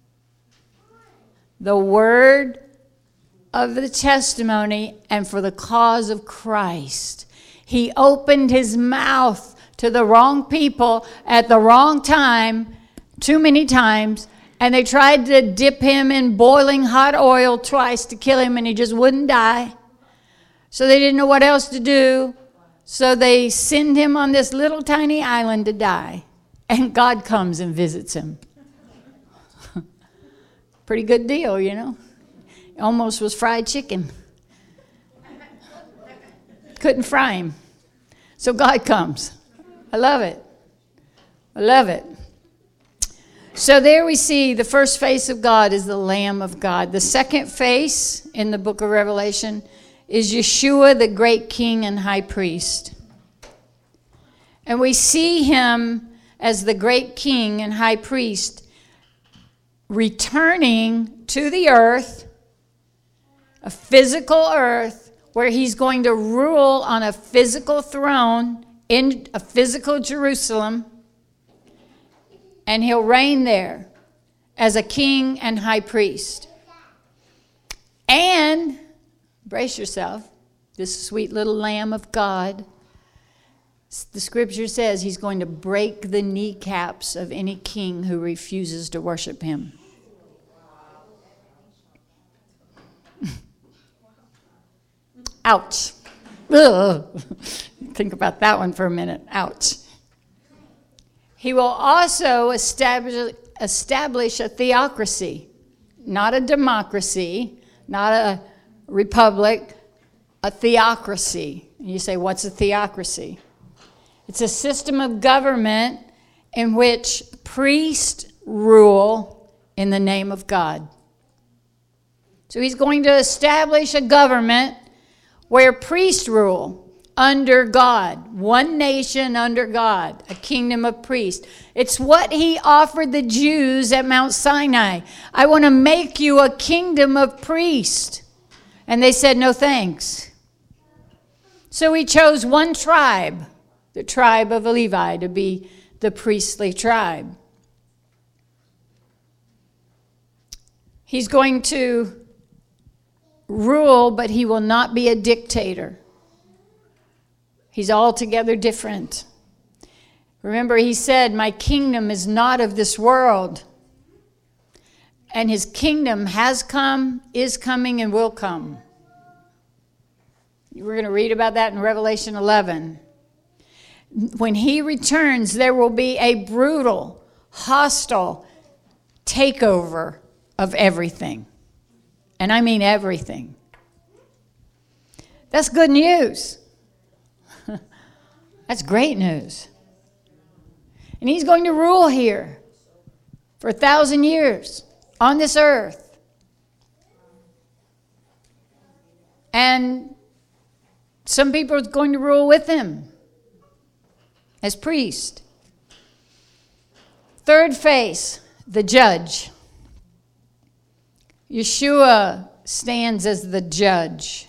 the word of the testimony and for the cause of Christ. He opened his mouth to the wrong people at the wrong time, too many times, and they tried to dip him in boiling hot oil twice to kill him, and he just wouldn't die. So they didn't know what else to do, so they send him on this little tiny island to die, and God comes and visits him. Pretty good deal, you know. Almost was fried chicken. Couldn't fry him. So God comes. I love it. I love it. So there we see the first face of God is the Lamb of God. The second face in the book of Revelation is Yeshua, the great King and High Priest. And we see him as the great King and High Priest returning to the earth, a physical earth, where he's going to rule on a physical throne in a physical Jerusalem, and he'll reign there as a king and high priest. And, brace yourself, this sweet little Lamb of God, the scripture says he's going to break the kneecaps of any king who refuses to worship him. Ouch. Ugh. Think about that one for a minute. Ouch. He will also establish a theocracy, not a democracy, not a republic, a theocracy. And you say, what's a theocracy? It's a system of government in which priests rule in the name of God. So he's going to establish a government where priests rule under God, one nation under God, a kingdom of priests. It's what he offered the Jews at Mount Sinai. I want to make you a kingdom of priests. And they said, no thanks. So he chose one tribe, the tribe of Levi, to be the priestly tribe. He's going to rule, but he will not be a dictator. He's altogether different. Remember, he said, my kingdom is not of this world. And his kingdom has come, is coming, and will come. We're going to read about that in Revelation 11. When he returns, there will be a brutal, hostile takeover of everything. And I mean everything. That's good news. That's great news. And he's going to rule here for 1,000 years on this earth. And some people are going to rule with him as priest. Third face, the judge. Yeshua stands as the judge.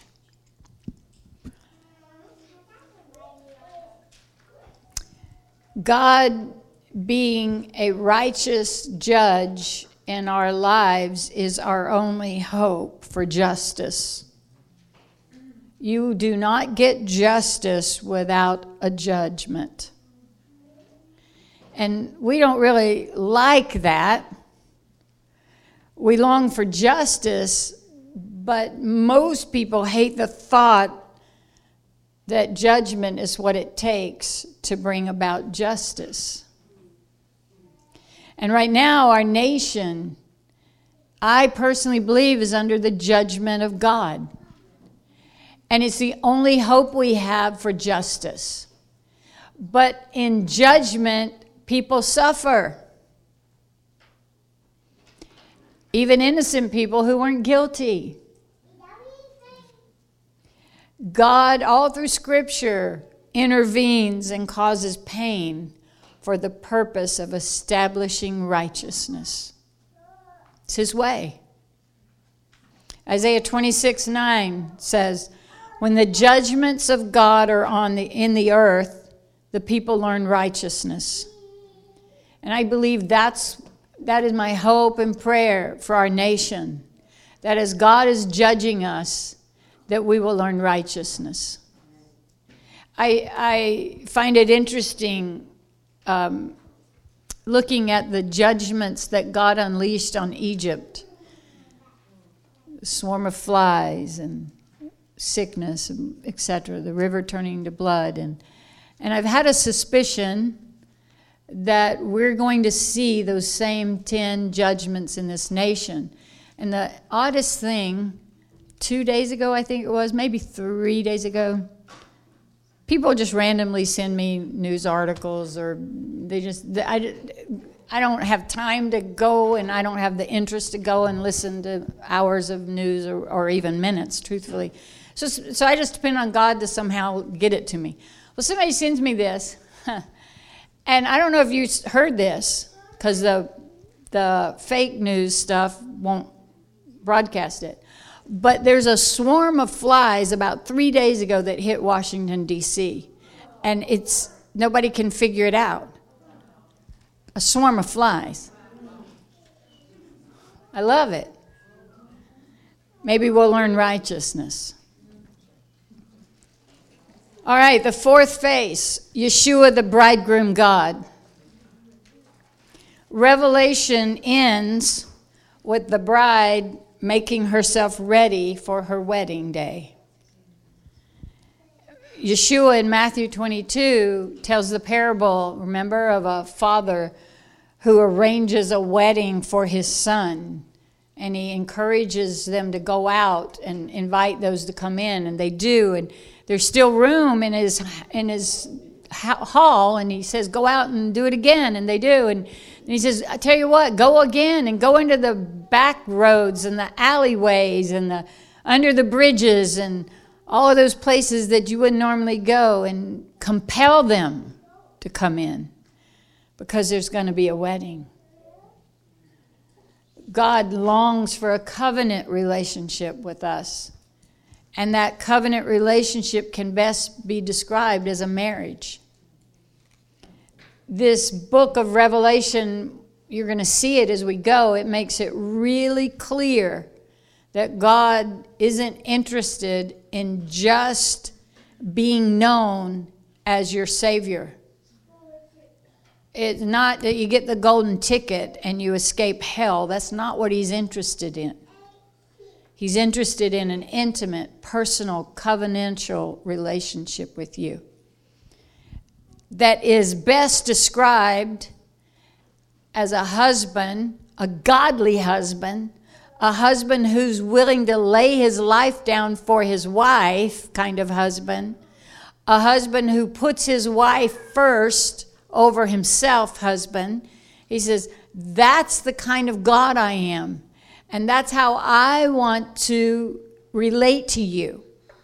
God being a righteous judge in our lives is our only hope for justice. You do not get justice without a judgment. And we don't really like that. We long for justice, but most people hate the thought that judgment is what it takes to bring about justice. And right now, our nation, I personally believe, is under the judgment of God. And it's the only hope we have for justice. But in judgment, people suffer. even innocent people who weren't guilty. God, all through Scripture, intervenes and causes pain for the purpose of establishing righteousness. It's His way. Isaiah 26:9 says, when the judgments of God are in the earth, the people learn righteousness. And I believe that is my hope and prayer for our nation, that as God is judging us, that we will learn righteousness. I find it interesting looking at the judgments that God unleashed on Egypt. A swarm of flies and sickness, etc., the river turning to blood. And I've had a suspicion that we're going to see those same 10 judgments in this nation. And the oddest thing, 2 days ago, I think it was, maybe 3 days ago, people just randomly send me news articles, or I don't have time to go, and I don't have the interest to go and listen to hours of news or even minutes, truthfully. So I just depend on God to somehow get it to me. Well, somebody sends me this, and I don't know if you heard this, because the fake news stuff won't broadcast it. But there's a swarm of flies about 3 days ago that hit Washington, D.C., and nobody can figure it out. A swarm of flies. I love it. Maybe we'll learn righteousness. All right, the fourth face, Yeshua, the bridegroom God. Revelation ends with the bride making herself ready for her wedding day. Yeshua in Matthew 22 tells the parable, remember, of a father who arranges a wedding for his son. And he encourages them to go out and invite those to come in, and they do. And there's still room in his hall, and he says, go out and do it again, and they do. And he says, I tell you what, go again and go into the back roads and the alleyways and under the bridges and all of those places that you wouldn't normally go, and compel them to come in, because there's going to be a wedding. God longs for a covenant relationship with us. And that covenant relationship can best be described as a marriage. This book of Revelation, you're going to see it as we go. It makes it really clear that God isn't interested in just being known as your Savior. It's not that you get the golden ticket and you escape hell. That's not what He's interested in. He's interested in an intimate, personal, covenantal relationship with you that is best described as a husband, a godly husband, a husband who's willing to lay his life down for his wife kind of husband, a husband who puts his wife first over himself husband. He says, that's the kind of God I am. And that's how I want to relate to you.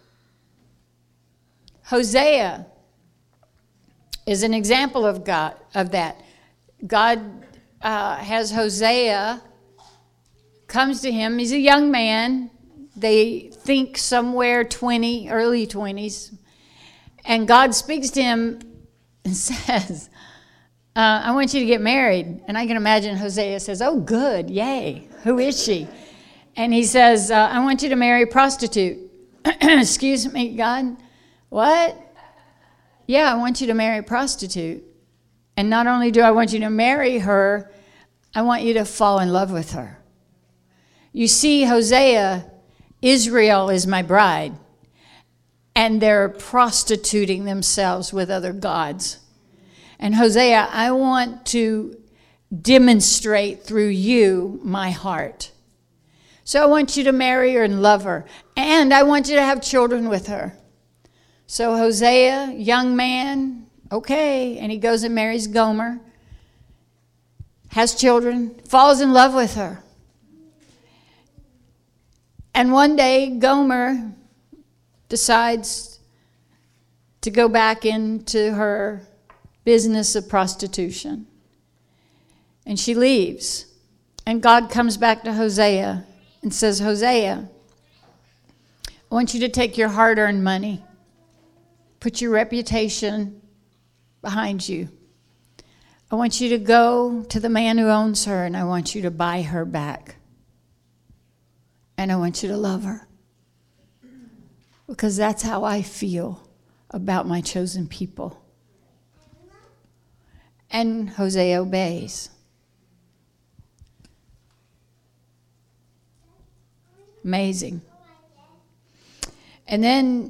Hosea is an example of that. God has Hosea, comes to him. He's a young man. They think somewhere early 20s. And God speaks to him and says, I want you to get married. And I can imagine Hosea says, oh, good, yay. Who is she? And he says, I want you to marry a prostitute. Excuse me, God? What? Yeah, I want you to marry a prostitute. And not only do I want you to marry her, I want you to fall in love with her. You see, Hosea, Israel is my bride. And they're prostituting themselves with other gods. And Hosea, I want to demonstrate through you my heart. So I want you to marry her and love her. And I want you to have children with her. So Hosea, young man, okay. And he goes and marries Gomer. Has children. Falls in love with her. And one day, Gomer decides to go back into her business of prostitution. And she leaves. And God comes back to Hosea and says, Hosea, I want you to take your hard-earned money, put your reputation behind you. I want you to go to the man who owns her, and I want you to buy her back. And I want you to love her. Because that's how I feel about my chosen people. And Hosea obeys. Amazing. And then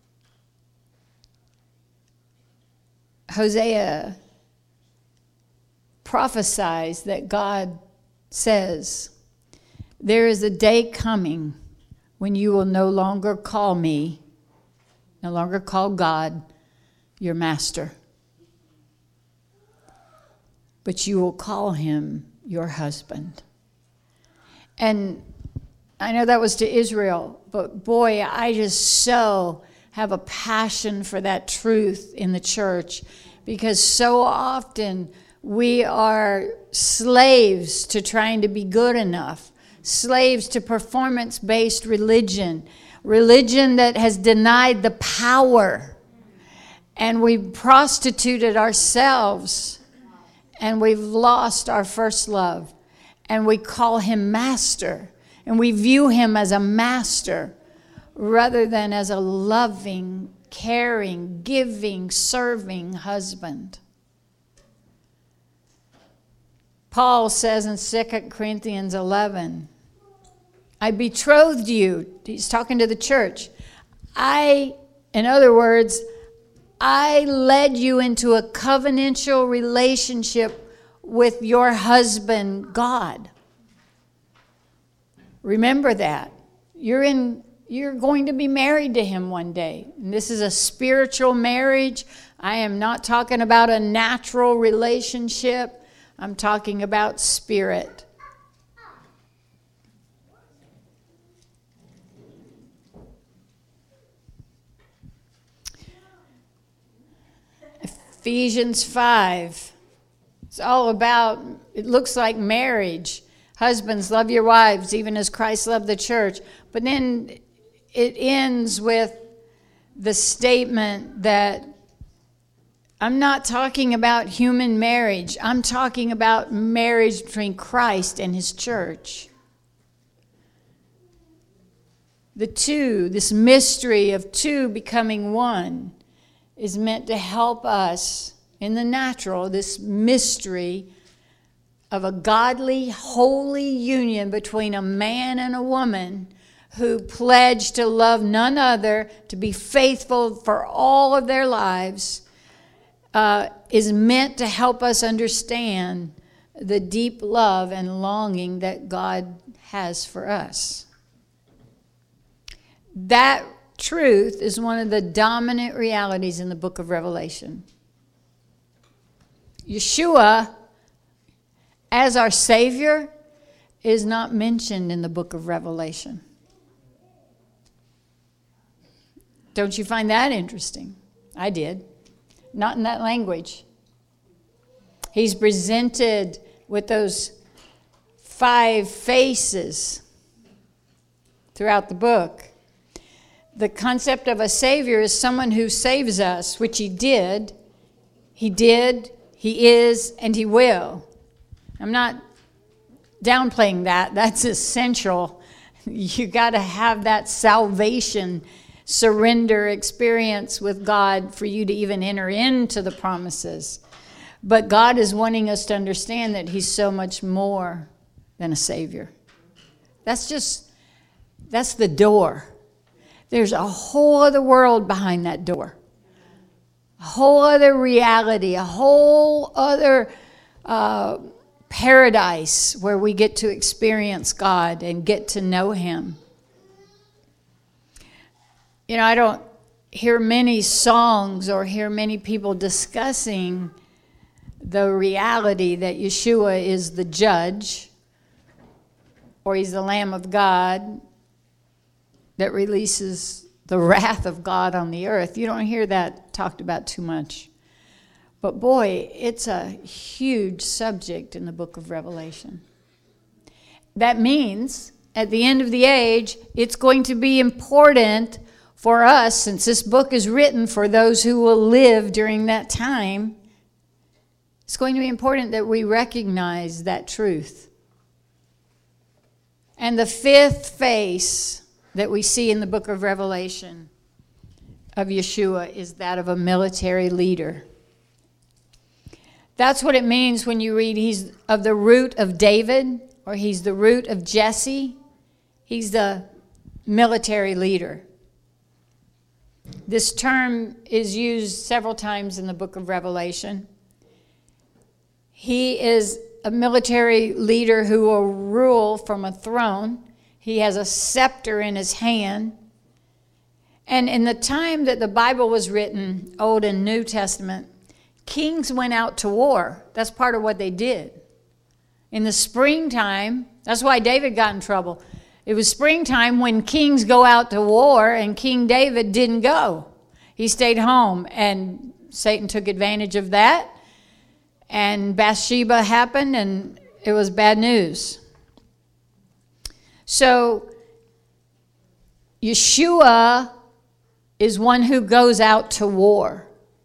Hosea prophesies that God says, there is a day coming when you will no longer call me, no longer call God your master, but you will call him your husband. And I know that was to Israel, but boy, I just so have a passion for that truth in the church, because so often we are slaves to trying to be good enough, slaves to performance-based religion that has denied the power, and we've prostituted ourselves, and we've lost our first love, and we call him master. And we view him as a master rather than as a loving, caring, giving, serving husband. Paul says in 2 Corinthians 11, I betrothed you. He's talking to the church. In other words, I led you into a covenantal relationship with your husband, God. Remember that. You're going to be married to him one day. And this is a spiritual marriage. I am not talking about a natural relationship. I'm talking about spirit. Ephesians 5. It's all about, it looks like marriage. Husbands, love your wives, even as Christ loved the church. But then it ends with the statement that I'm not talking about human marriage. I'm talking about marriage between Christ and his church. The two, this mystery of two becoming one, is meant to help us in the natural, this mystery of a godly, holy union between a man and a woman who pledged to love none other, to be faithful for all of their lives, is meant to help us understand the deep love and longing that God has for us. That truth is one of the dominant realities in the book of Revelation. Yeshua, as our Savior, is not mentioned in the book of Revelation. Don't you find that interesting? I did. Not in that language. He's presented with those 5 faces throughout the book. The concept of a Savior is someone who saves us, which he did, he is, and he will. I'm not downplaying that. That's essential. You got to have that salvation, surrender experience with God for you to even enter into the promises. But God is wanting us to understand that he's so much more than a Savior. That's the door. There's a whole other world behind that door. A whole other reality, a whole other paradise where we get to experience God and get to know him. You know, I don't hear many songs or hear many people discussing the reality that Yeshua is the judge, or he's the Lamb of God, that releases the wrath of God on the earth. You don't hear that talked about too much. But boy, it's a huge subject in the book of Revelation. That means at the end of the age, it's going to be important for us, since this book is written for those who will live during that time. It's going to be important that we recognize that truth. And the fifth face that we see in the book of Revelation of Yeshua is that of a military leader. That's what it means when you read he's of the root of David, or he's the root of Jesse. He's the military leader. This term is used several times in the book of Revelation. He is a military leader who will rule from a throne. He has a scepter in his hand. And in the time that the Bible was written, Old and New Testament, kings went out to war. That's part of what they did. In the springtime, that's why David got in trouble. It was springtime when kings go out to war, and King David didn't go. He stayed home, and Satan took advantage of that. And Bathsheba happened, and it was bad news. So Yeshua is one who goes out to war.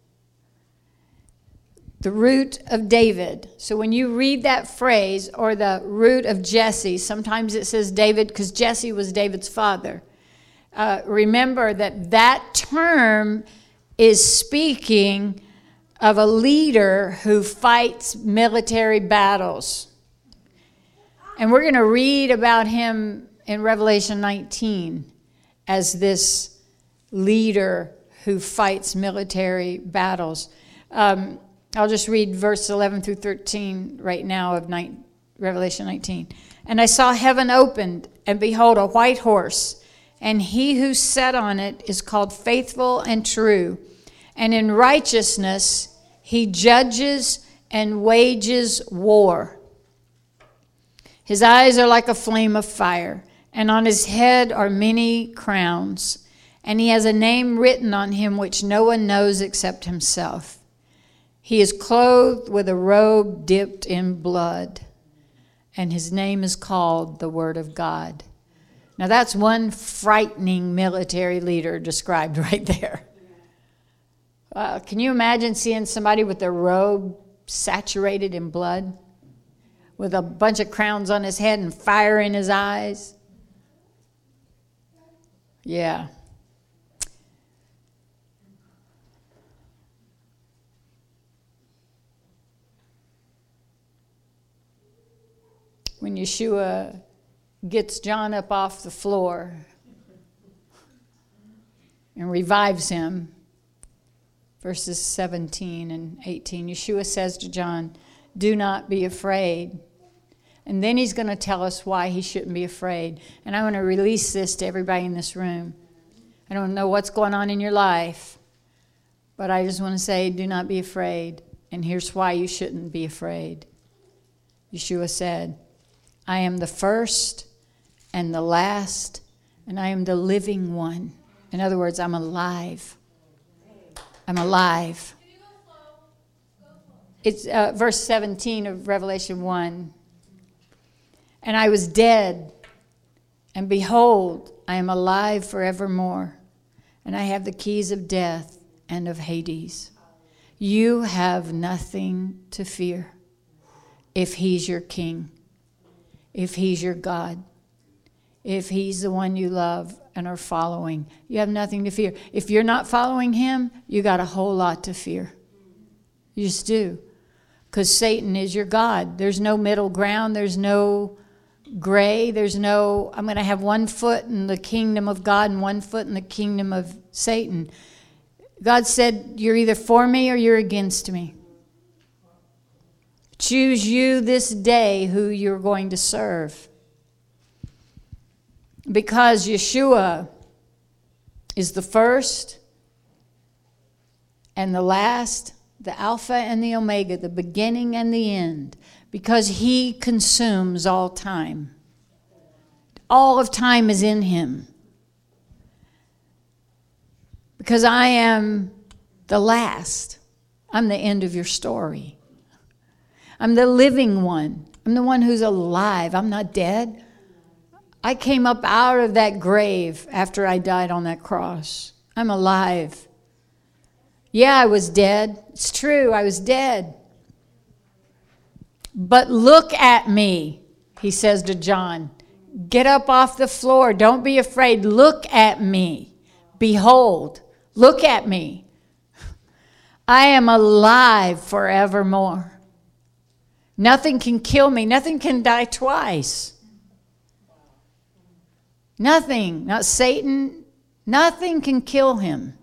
The root of David. So when you read that phrase, or the root of Jesse, sometimes it says David because Jesse was David's father. Remember that term is speaking of a leader who fights military battles. And we're going to read about him in Revelation 19 as this leader who fights military battles. I'll just read verse 11 through 13 right now of Revelation 19. And I saw heaven opened, and behold, a white horse, and he who sat on it is called Faithful and True. And in righteousness he judges and wages war. His eyes are like a flame of fire, and on his head are many crowns. And he has a name written on him which no one knows except himself. He is clothed with a robe dipped in blood, and his name is called the Word of God. Now that's one frightening military leader described right there. Can you imagine seeing somebody with their robe saturated in blood, with a bunch of crowns on his head and fire in his eyes? Yeah. When Yeshua gets John up off the floor and revives him, verses 17 and 18, Yeshua says to John, "Do not be afraid." And then he's going to tell us why he shouldn't be afraid. And I want to release this to everybody in this room. I don't know what's going on in your life, but I just want to say, do not be afraid. And here's why you shouldn't be afraid. Yeshua said, I am the first and the last, and I am the living one. In other words, I'm alive. I'm alive. It's verse 17 of Revelation 1. And I was dead, and behold, I am alive forevermore, and I have the keys of death and of Hades. You have nothing to fear if he's your king, if he's your God, if he's the one you love and are following. You have nothing to fear. If you're not following him, you got a whole lot to fear. You just do. Because Satan is your God. There's no middle ground. There's no gray. There's no, I'm going to have 1 foot in the kingdom of God and 1 foot in the kingdom of Satan. God said, you're either for me or you're against me. Choose you this day who you're going to serve. Because Yeshua is the first and the last, the Alpha and the Omega, the beginning and the end. Because he consumes all time. All of time is in him. Because I am the last. I'm the end of your story. I'm the living one. I'm the one who's alive. I'm not dead. I came up out of that grave after I died on that cross. I'm alive. Yeah, I was dead. It's true, I was dead. But look at me, he says to John. Get up off the floor. Don't be afraid. Look at me. Behold, look at me. I am alive forevermore. Nothing can kill me. Nothing can die twice. Nothing, not Satan, nothing can kill him.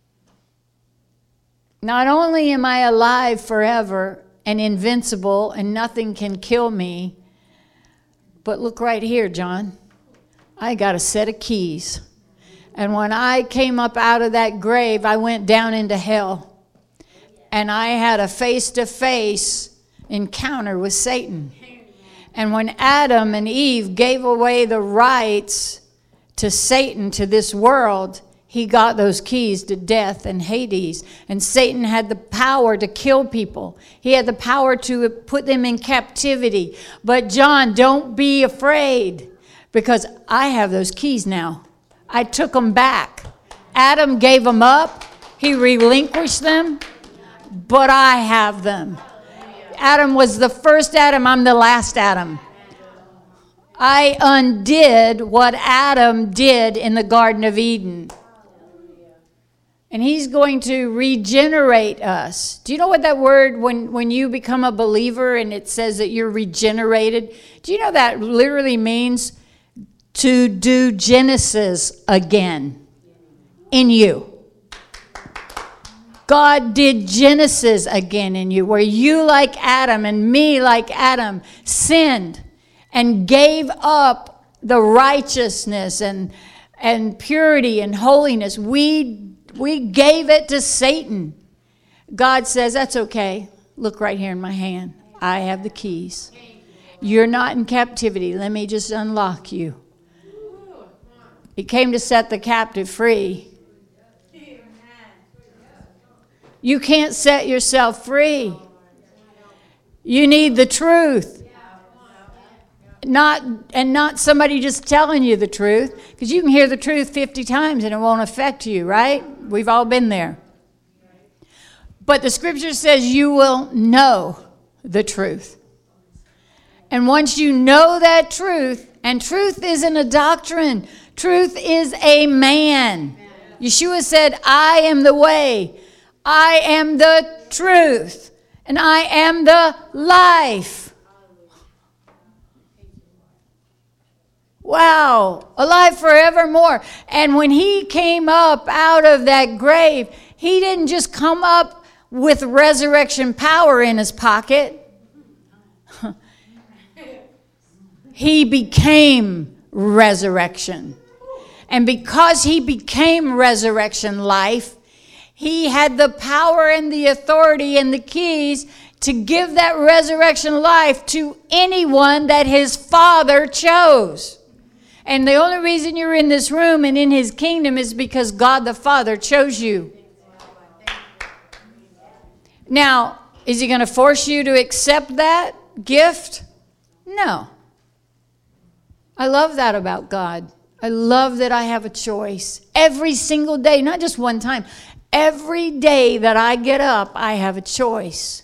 Not only am I alive forever and invincible and nothing can kill me, but look right here, John. I got a set of keys. And when I came up out of that grave, I went down into hell. And I had a face-to-face encounter with Satan. And when Adam and Eve gave away the rights to Satan, to this world, he got those keys to death and Hades. And Satan had the power to kill people. He had the power to put them in captivity. But John, don't be afraid, because I have those keys now. I took them back. Adam gave them up. He relinquished them, but I have them. Adam was the first Adam. I'm the last Adam. I undid what Adam did in the Garden of Eden. And he's going to regenerate us. Do you know what that word, when you become a believer and it says that you're regenerated, do you know that literally means to do Genesis again in you? God did Genesis again in you, where you, like Adam, and me, like Adam, sinned and gave up the righteousness and purity and holiness. We gave it to Satan. God says, that's okay. Look right here in my hand. I have the keys. You're not in captivity. Let me just unlock you. He came to set the captive free. You can't set yourself free. You need the truth. Not somebody just telling you the truth, because you can hear the truth 50 times and it won't affect you, right? We've all been there. But the scripture says you will know the truth. And once you know that truth, and truth isn't a doctrine, truth is a man. Yeshua said, I am the way, I am the truth, and I am the life. Wow, alive forevermore. And when he came up out of that grave, he didn't just come up with resurrection power in his pocket. He became resurrection. And because he became resurrection life, he had the power and the authority and the keys to give that resurrection life to anyone that his Father chose. And the only reason you're in this room and in his kingdom is because God the Father chose you. Now, is he going to force you to accept that gift? No. I love that about God. I love that I have a choice. Every single day, not just one time. Every day that I get up, I have a choice.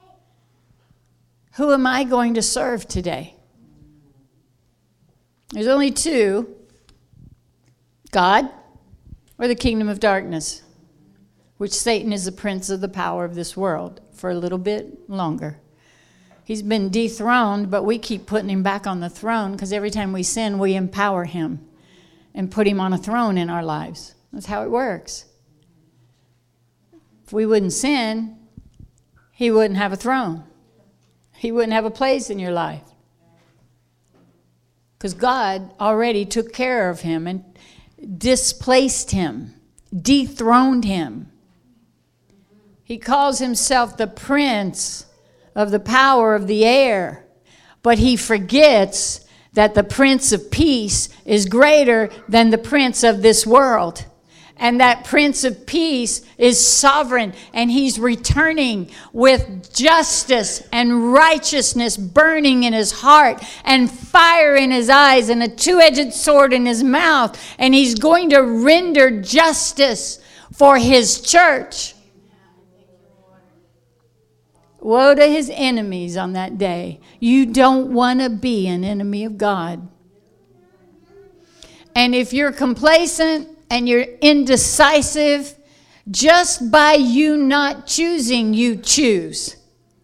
Who am I going to serve today? There's only two, God or the kingdom of darkness, which Satan is the prince of the power of this world for a little bit longer. He's been dethroned, but we keep putting him back on the throne because every time we sin, we empower him and put him on a throne in our lives. That's how it works. If we wouldn't sin, he wouldn't have a throne. He wouldn't have a place in your life. Because God already took care of him and displaced him, dethroned him. He calls himself the prince of the power of the air, but he forgets that the Prince of Peace is greater than the prince of this world. And that Prince of Peace is sovereign, and he's returning with justice and righteousness burning in his heart and fire in his eyes and a two-edged sword in his mouth. And he's going to render justice for his church. Woe to his enemies on that day. You don't want to be an enemy of God. And if you're complacent and you're indecisive, just by you not choosing, you choose.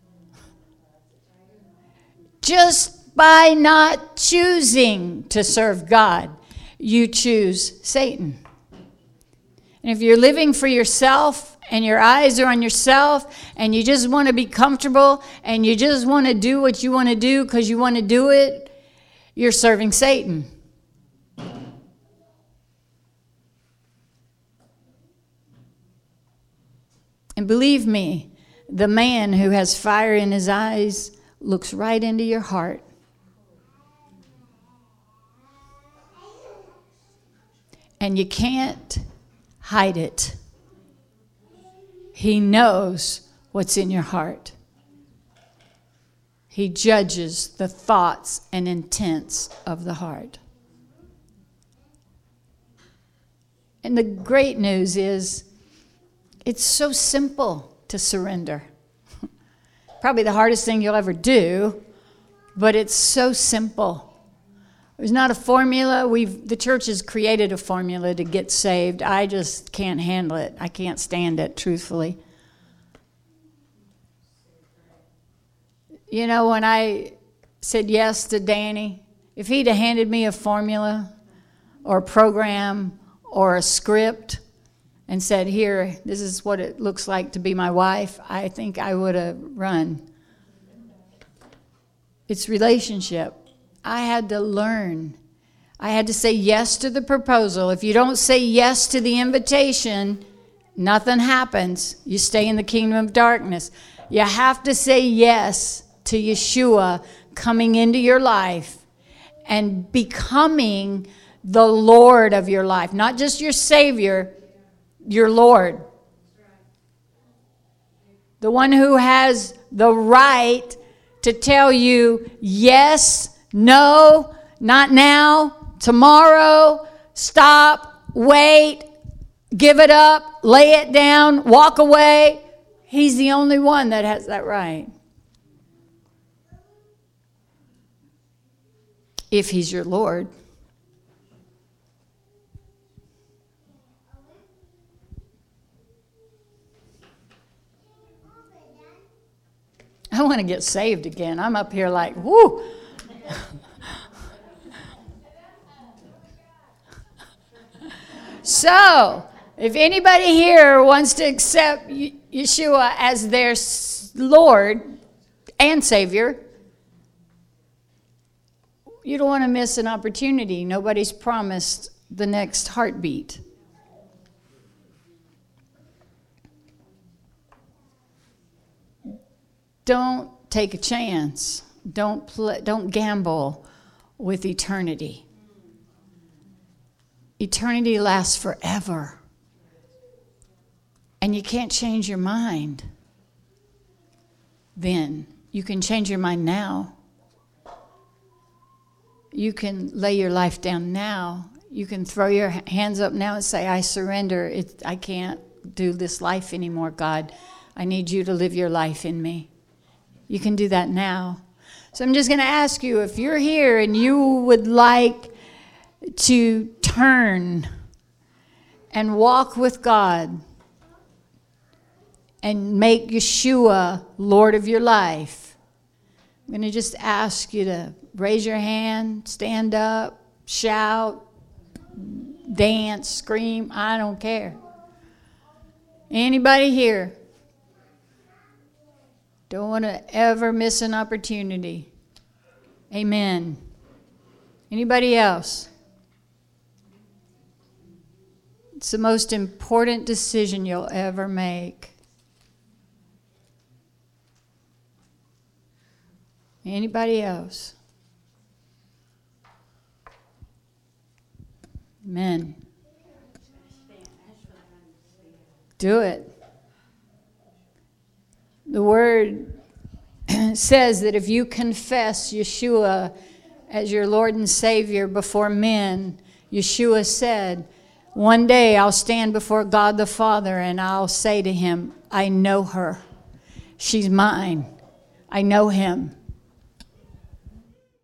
Just by not choosing to serve God, you choose Satan. And if you're living for yourself and your eyes are on yourself and you just want to be comfortable and you just want to do what you want to do because you want to do it, you're serving Satan. And believe me, the man who has fire in his eyes looks right into your heart. And you can't hide it. He knows what's in your heart. He judges the thoughts and intents of the heart. And the great news is, it's so simple to surrender. Probably the hardest thing you'll ever do, but it's so simple. There's not a formula. The church has created a formula to get saved. I just can't handle it. I can't stand it, truthfully. You know, when I said yes to Danny, if he'd have handed me a formula or a program or a script and said, here, this is what it looks like to be my wife, I think I would have run. It's relationship. I had to learn. I had to say yes to the proposal. If you don't say yes to the invitation, nothing happens. You stay in the kingdom of darkness. You have to say yes to Yeshua coming into your life and becoming the Lord of your life. Not just your Savior, your Lord. The one who has the right to tell you yes, no, not now, tomorrow, stop, wait, give it up, lay it down, walk away. He's the only one that has that right. If he's your Lord. I want to get saved again. I'm up here like, whoo. So, if anybody here wants to accept Yeshua as their Lord and Savior, you don't want to miss an opportunity. Nobody's promised the next heartbeat. Don't take a chance. Don't gamble with eternity. Eternity lasts forever. And you can't change your mind then. You can change your mind now. You can lay your life down now. You can throw your hands up now and say, I surrender. I can't do this life anymore, God. I need you to live your life in me. You can do that now. So I'm just going to ask you, if you're here and you would like to turn and walk with God and make Yeshua Lord of your life, I'm going to just ask you to raise your hand, stand up, shout, dance, scream. I don't care. Anybody here? Don't want to ever miss an opportunity. Amen. Anybody else? It's the most important decision you'll ever make. Anybody else? Amen. Do it. The Word says that if you confess Yeshua as your Lord and Savior before men, Yeshua said, one day I'll stand before God the Father and I'll say to him, I know her. She's mine. I know him.